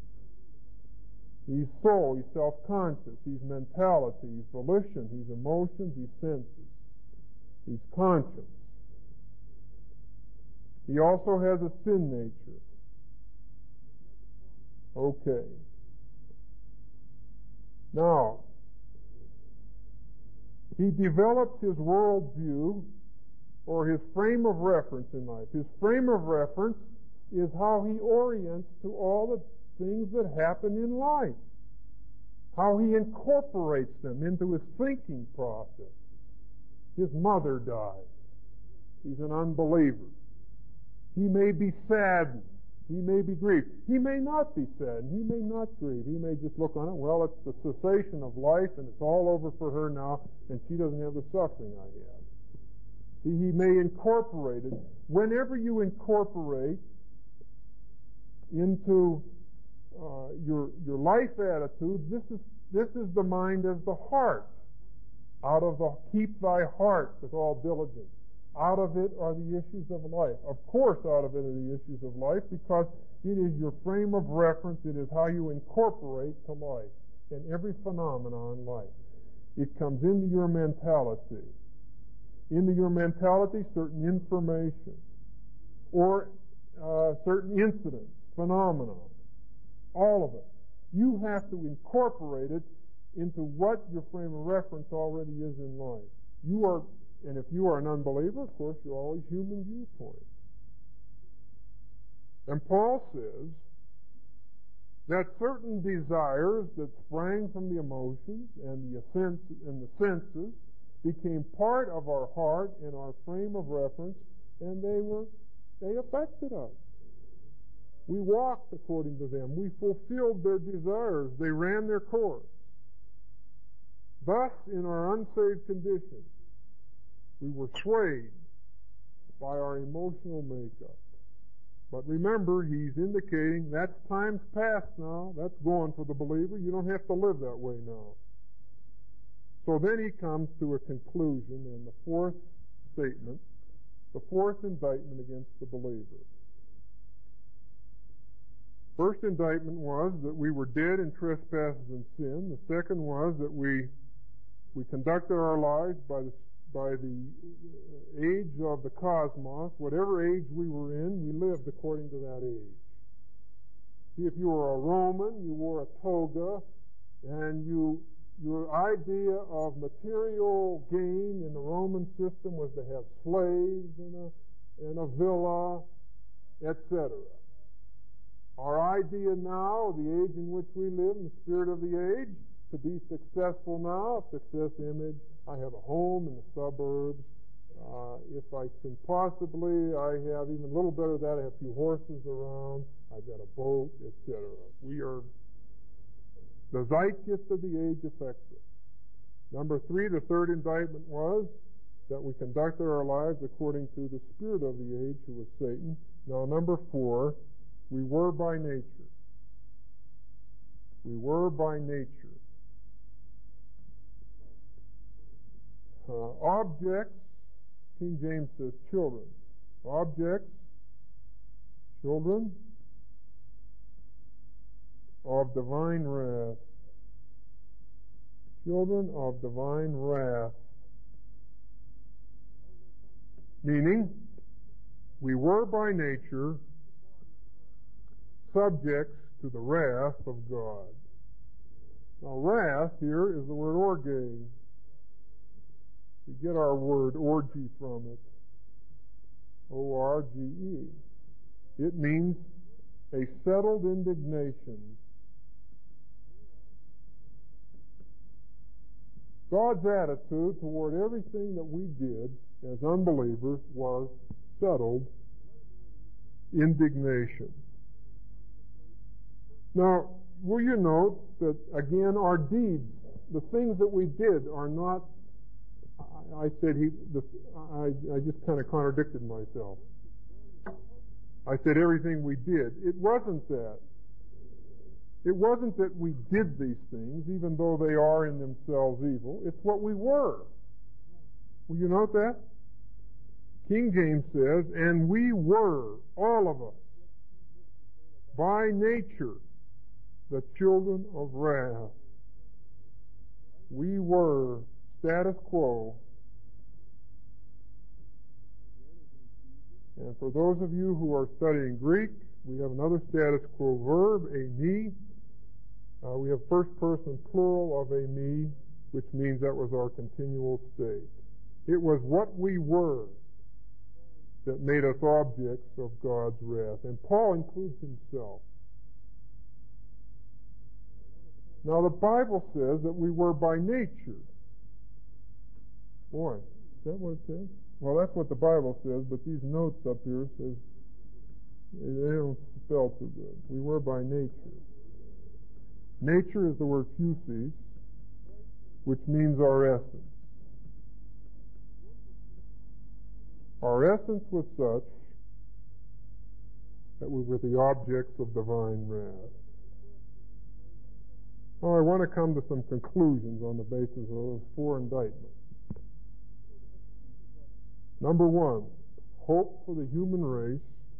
He's soul, he's self-conscious, he's mentality, he's volition, he's emotions, he's senses, he's conscience. He also has a sin nature. Okay. Now, he develops his worldview or his frame of reference in life. His frame of reference is how he orients to all the things that happen in life, how he incorporates them into his thinking process. His mother dies. He's an unbeliever. He may be saddened. He may be grieved. He may not be saddened. He may not grieve. He may just look on it, well, it's the cessation of life and it's all over for her now and she doesn't have the suffering I have. See, he may incorporate it. Whenever you incorporate into your life attitude, this is the mind as the heart. Out of the keep thy heart with all diligence. Out of it are the issues of life. Of course, out of it are the issues of life because it is your frame of reference. It is how you incorporate to life and every phenomenon in life. It comes into your mentality. Into your mentality, certain information or certain incidents, phenomena. All of it. You have to incorporate it into what your frame of reference already is in life. And if you are an unbeliever, of course, you're always human viewpoint. And Paul says that certain desires that sprang from the emotions and the senses became part of our heart and our frame of reference, and they affected us. We walked according to them. We fulfilled their desires. They ran their course. Thus, in our unsaved condition, we were swayed by our emotional makeup. But remember, he's indicating that's time's past now. That's gone for the believer. You don't have to live that way now. So then he comes to a conclusion in the fourth statement, the fourth indictment against the believer. First indictment was that we were dead in trespasses and sin. The second was that we conducted our lives by the age of the cosmos. Whatever age we were in, we lived according to that age. See, if you were a Roman, you wore a toga, and your idea of material gain in the Roman system was to have slaves and a villa, etc. Our idea now, the age in which we live, and the spirit of the age, to be successful now, success image, I have a home in the suburbs. If I can possibly, I have even a little better than that, I have a few horses around, I've got a boat, etc. The zeitgeist of the age affects us. Number 3, the third indictment was that we conducted our lives according to the spirit of the age, who was Satan. Now, number 4, we were by nature. We were by nature. Objects, King James says children. Objects, children of divine wrath. Children of divine wrath. Meaning, we were by nature subjects to the wrath of God. Now, wrath here is the word orge. We get our word orgy from it. O-R-G-E. It means a settled indignation. God's attitude toward everything that we did as unbelievers was settled indignation. Now, will you note that, again, our deeds, the things that we did are not, I just kind of contradicted myself. I said everything we did. It wasn't that. It wasn't that we did these things, even though they are in themselves evil. It's what we were. Will you note that? King James says, and we were, all of us, by nature, the children of wrath. We were status quo. And for those of you who are studying Greek, we have another status quo verb, eimi. We have first person plural of eimi, which means that was our continual state. It was what we were that made us objects of God's wrath. And Paul includes himself. Now, the Bible says that we were by nature. Boy, is that what it says? Well, that's what the Bible says, but these notes up here says they don't spell too good. We were by nature. Nature is the word physis, which means our essence. Our essence was such that we were the objects of divine wrath. Now, I want to come to some conclusions on the basis of those 4 indictments. Number 1, hope for the human race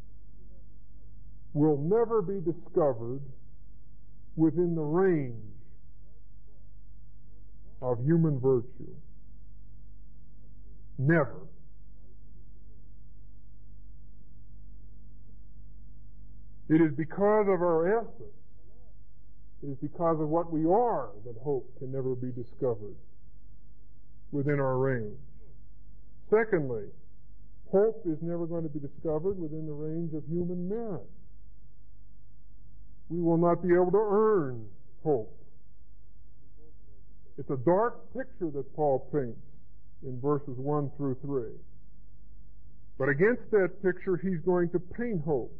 will never be discovered within the range of human virtue. Never. It is because of our essence, it is because of what we are that hope can never be discovered within our range. Secondly, hope is never going to be discovered within the range of human merit. We will not be able to earn hope. It's a dark picture that Paul paints in verses 1 through 3. But against that picture, he's going to paint hope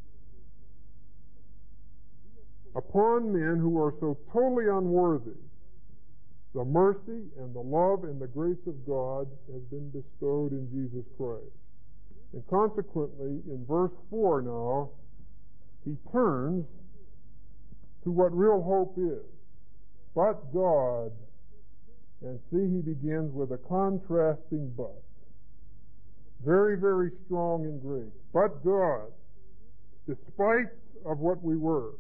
upon men who are so totally unworthy. The mercy and the love and the grace of God has been bestowed in Jesus Christ. And consequently, in verse 4 now, he turns to what real hope is. But God, and see, he begins with a contrasting but. Very, very strong in Greek. But God, despite of what we were,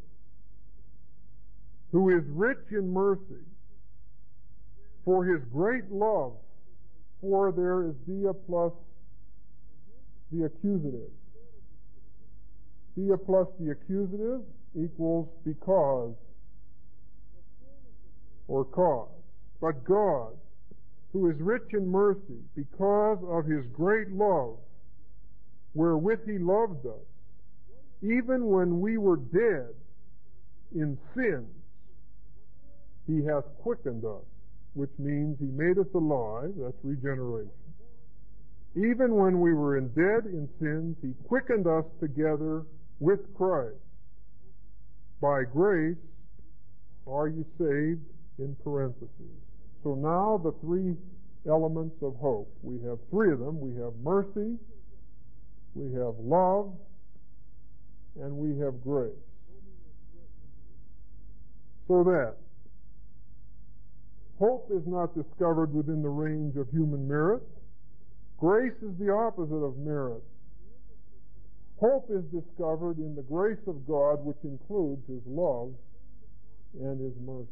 who is rich in mercy, for his great love, for there is dia plus the accusative. Dia plus the accusative equals because or cause. But God, who is rich in mercy, because of his great love, wherewith he loved us, even when we were dead in sins, He hath quickened us, which means He made us alive. That's regeneration. Even when we were dead in sins, He quickened us together with Christ. By grace are you saved, in parentheses. So now the three elements of hope. We have three of them. We have mercy, we have love, and we have grace. So that hope is not discovered within the range of human merit. Grace is the opposite of merit. Hope is discovered in the grace of God, which includes His love and His mercy.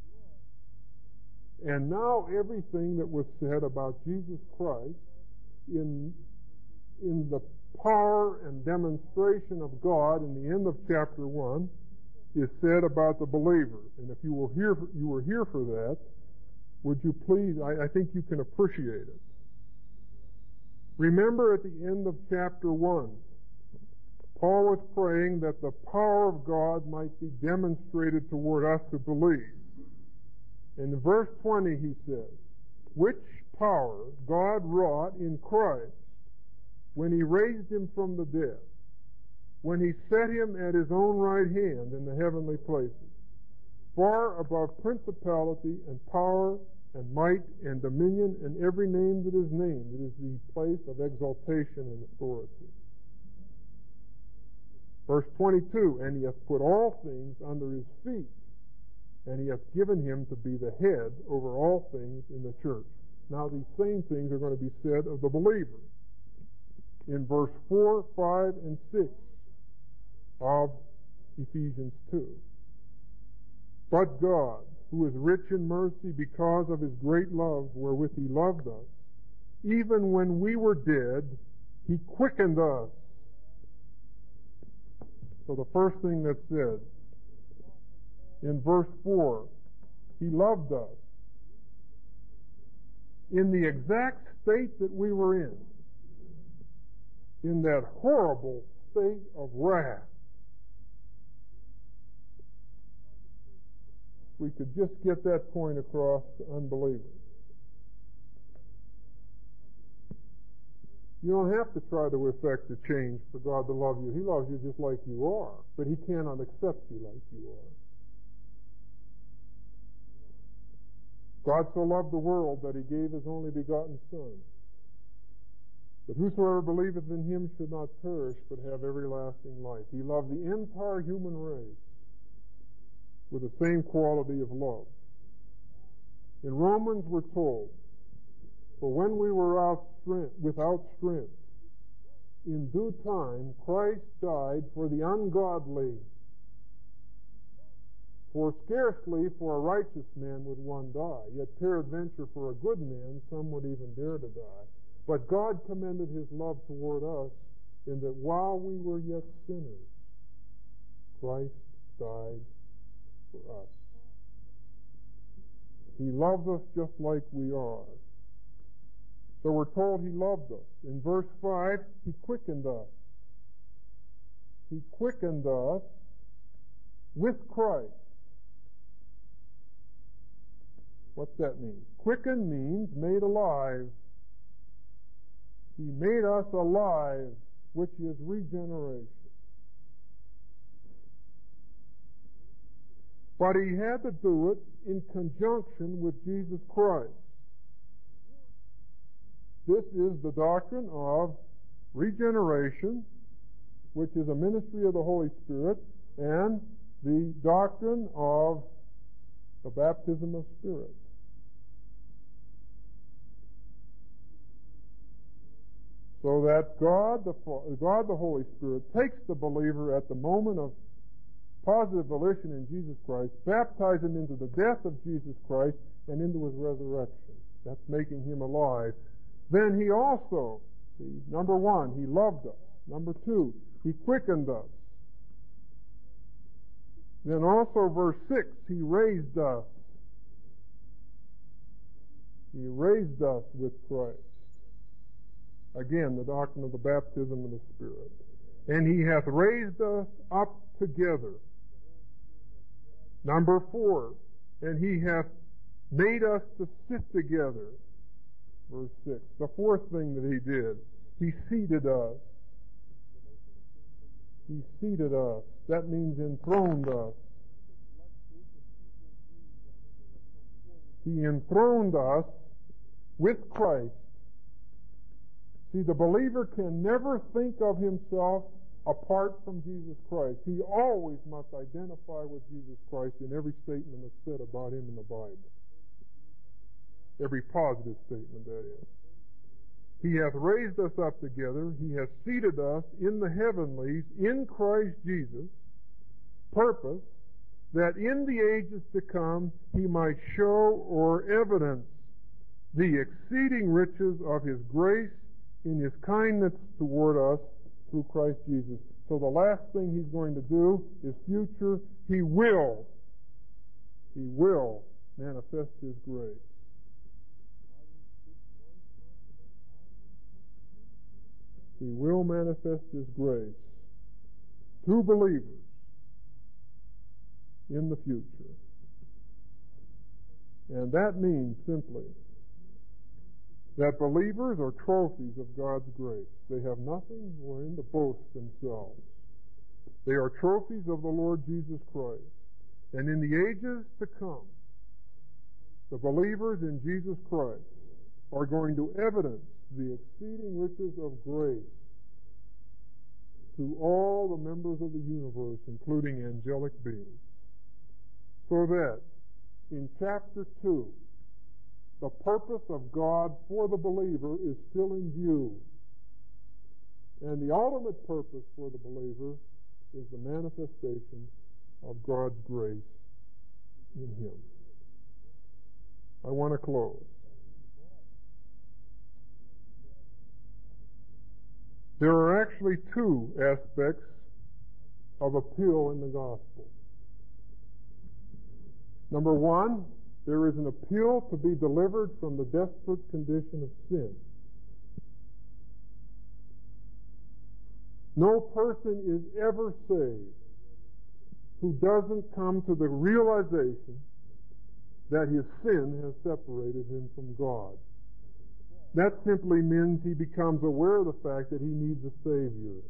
And now everything that was said about Jesus Christ in the power and demonstration of God in the end of chapter 1 is said about the believer. And if you were here for that, would you please, I think you can appreciate it. Remember at the end of chapter 1, Paul was praying that the power of God might be demonstrated toward us who believe. In verse 20 he says, which power God wrought in Christ when He raised Him from the dead, when He set Him at His own right hand in the heavenly places, far above principality and power and might and dominion and every name that is named. It is the place of exaltation and authority. Verse 22, and He hath put all things under His feet, and He hath given Him to be the head over all things in the church. Now these same things are going to be said of the believer. In verse 4, 5, and 6 of Ephesians 2. But God, who is rich in mercy because of His great love wherewith He loved us, even when we were dead, He quickened us. So the first thing that's said, in verse 4, He loved us in the exact state that we were in that horrible state of wrath. We could just get that point across to unbelievers. You don't have to try to effect a change for God to love you. He loves you just like you are, but He cannot accept you like you are. God so loved the world that He gave His only begotten Son, that whosoever believeth in Him should not perish but have everlasting life. He loved the entire human race with the same quality of love. In Romans we're told, for when we were without strength, in due time Christ died for the ungodly. For scarcely for a righteous man would one die, yet peradventure for a good man some would even dare to die. But God commended His love toward us in that while we were yet sinners, Christ died for us. He loves us just like we are. So we're told He loved us. In verse 5, He quickened us. He quickened us with Christ. What's that mean? Quicken means made alive. He made us alive, which is regeneration. But He had to do it in conjunction with Jesus Christ. This is the doctrine of regeneration, which is a ministry of the Holy Spirit, and the doctrine of the baptism of Spirit. So that God the Holy Spirit takes the believer at the moment of positive volition in Jesus Christ, baptize him into the death of Jesus Christ and into His resurrection. That's making him alive. Then He also, see, number one, He loved us. Number two, He quickened us. Then also verse 6, He raised us. He raised us with Christ. Again, the doctrine of the baptism of the Spirit. and he hath raised us up together. Number 4, and he hath made us to sit together. Verse 6. The fourth thing that he did, he seated us. He seated us. That means enthroned us. He enthroned us with Christ. See, the believer can never think of himself apart from Jesus Christ. He always must identify with Jesus Christ in every statement that's said about him in the Bible. Every positive statement, that is. He hath raised us up together. He hath seated us in the heavenlies in Christ Jesus. Purpose, that in the ages to come he might show or evidence the exceeding riches of his grace in his kindness toward us through Christ Jesus. So the last thing he's going to do is future. He will manifest his grace. He will manifest his grace to believers in the future. And that means simply that believers are trophies of God's grace. They have nothing wherein to boast themselves. They are trophies of the Lord Jesus Christ. And in the ages to come, the believers in Jesus Christ are going to evidence the exceeding riches of grace to all the members of the universe, including angelic beings. So that in chapter 2, the purpose of God for the believer is still in view. And the ultimate purpose for the believer is the manifestation of God's grace in him. I want to close. There are actually two aspects of appeal in the gospel. Number one, there is an appeal to be delivered from the desperate condition of sin. No person is ever saved who doesn't come to the realization that his sin has separated him from God. That simply means he becomes aware of the fact that he needs a Savior.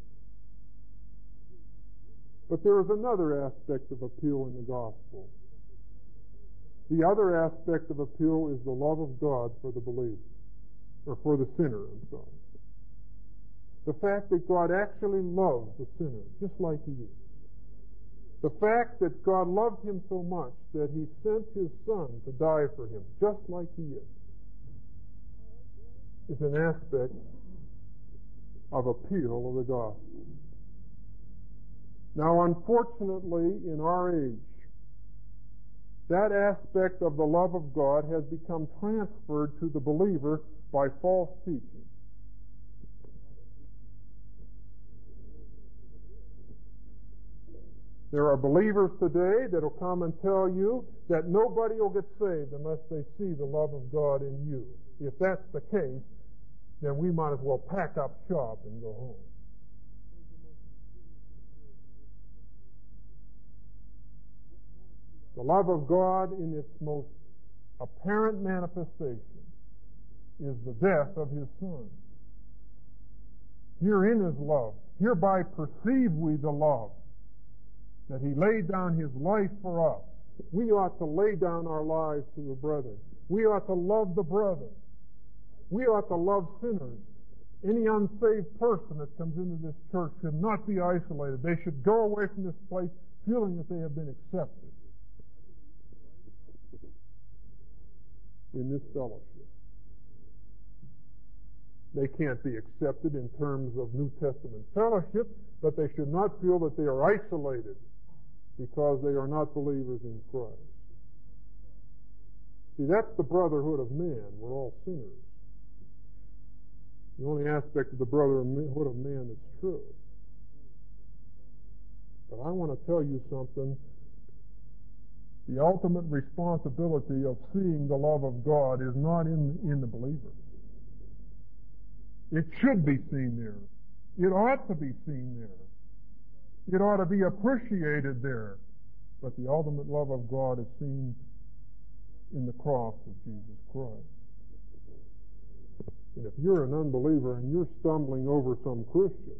But there is another aspect of appeal in the gospel. The other aspect of appeal is the love of God for the believer, or for the sinner, I'm sorry. The fact that God actually loves the sinner, just like he is. The fact that God loved him so much that he sent his Son to die for him, just like he is an aspect of appeal of the gospel. Now, unfortunately, in our age, that aspect of the love of God has become transferred to the believer by false teaching. There are believers today that will come and tell you that nobody will get saved unless they see the love of God in you. If that's the case, then we might as well pack up shop and go home. The love of God in its most apparent manifestation is the death of his Son. Herein is love. Hereby perceive we the love, that he laid down his life for us. We ought to lay down our lives to the brethren. We ought to love the brethren. We ought to love sinners. Any unsaved person that comes into this church should not be isolated. They should go away from this place feeling that they have been accepted in this fellowship. They can't be accepted in terms of New Testament fellowship, but they should not feel that they are isolated because they are not believers in Christ. See, that's the brotherhood of man. We're all sinners. The only aspect of the brotherhood of man that's true. But I want to tell you something. The ultimate responsibility of seeing the love of God is not in the believers. It should be seen there. It ought to be seen there. It ought to be appreciated there. But the ultimate love of God is seen in the cross of Jesus Christ. And if you're an unbeliever and you're stumbling over some Christian,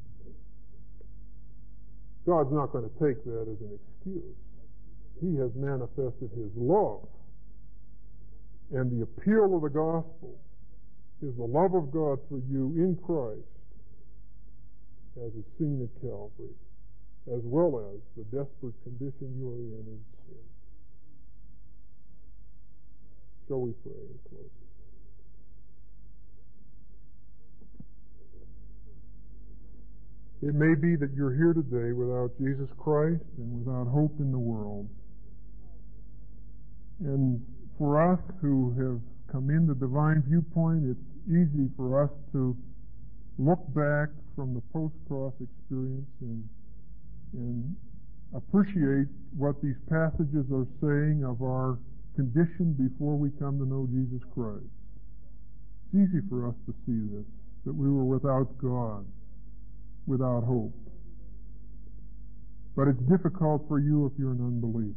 God's not going to take that as an excuse. He has manifested His love. And the appeal of the gospel is the love of God for you in Christ, as is seen at Calvary, as well as the desperate condition you are in sin. Shall we pray in closing? It may be that you're here today without Jesus Christ and without hope in the world. And for us who have come in the divine viewpoint, it's easy for us to look back from the post-cross experience and appreciate what these passages are saying of our condition before we come to know Jesus Christ. It's easy for us to see this, that we were without God, without hope. But it's difficult for you if you're an unbeliever.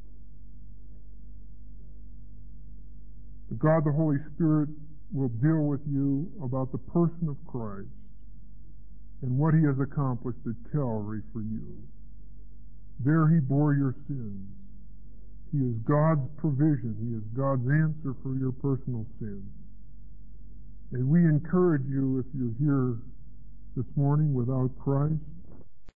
But God the Holy Spirit will deal with you about the person of Christ and what He has accomplished at Calvary for you. There He bore your sins. He is God's provision. He is God's answer for your personal sins. And we encourage you, if you're here this morning without Christ,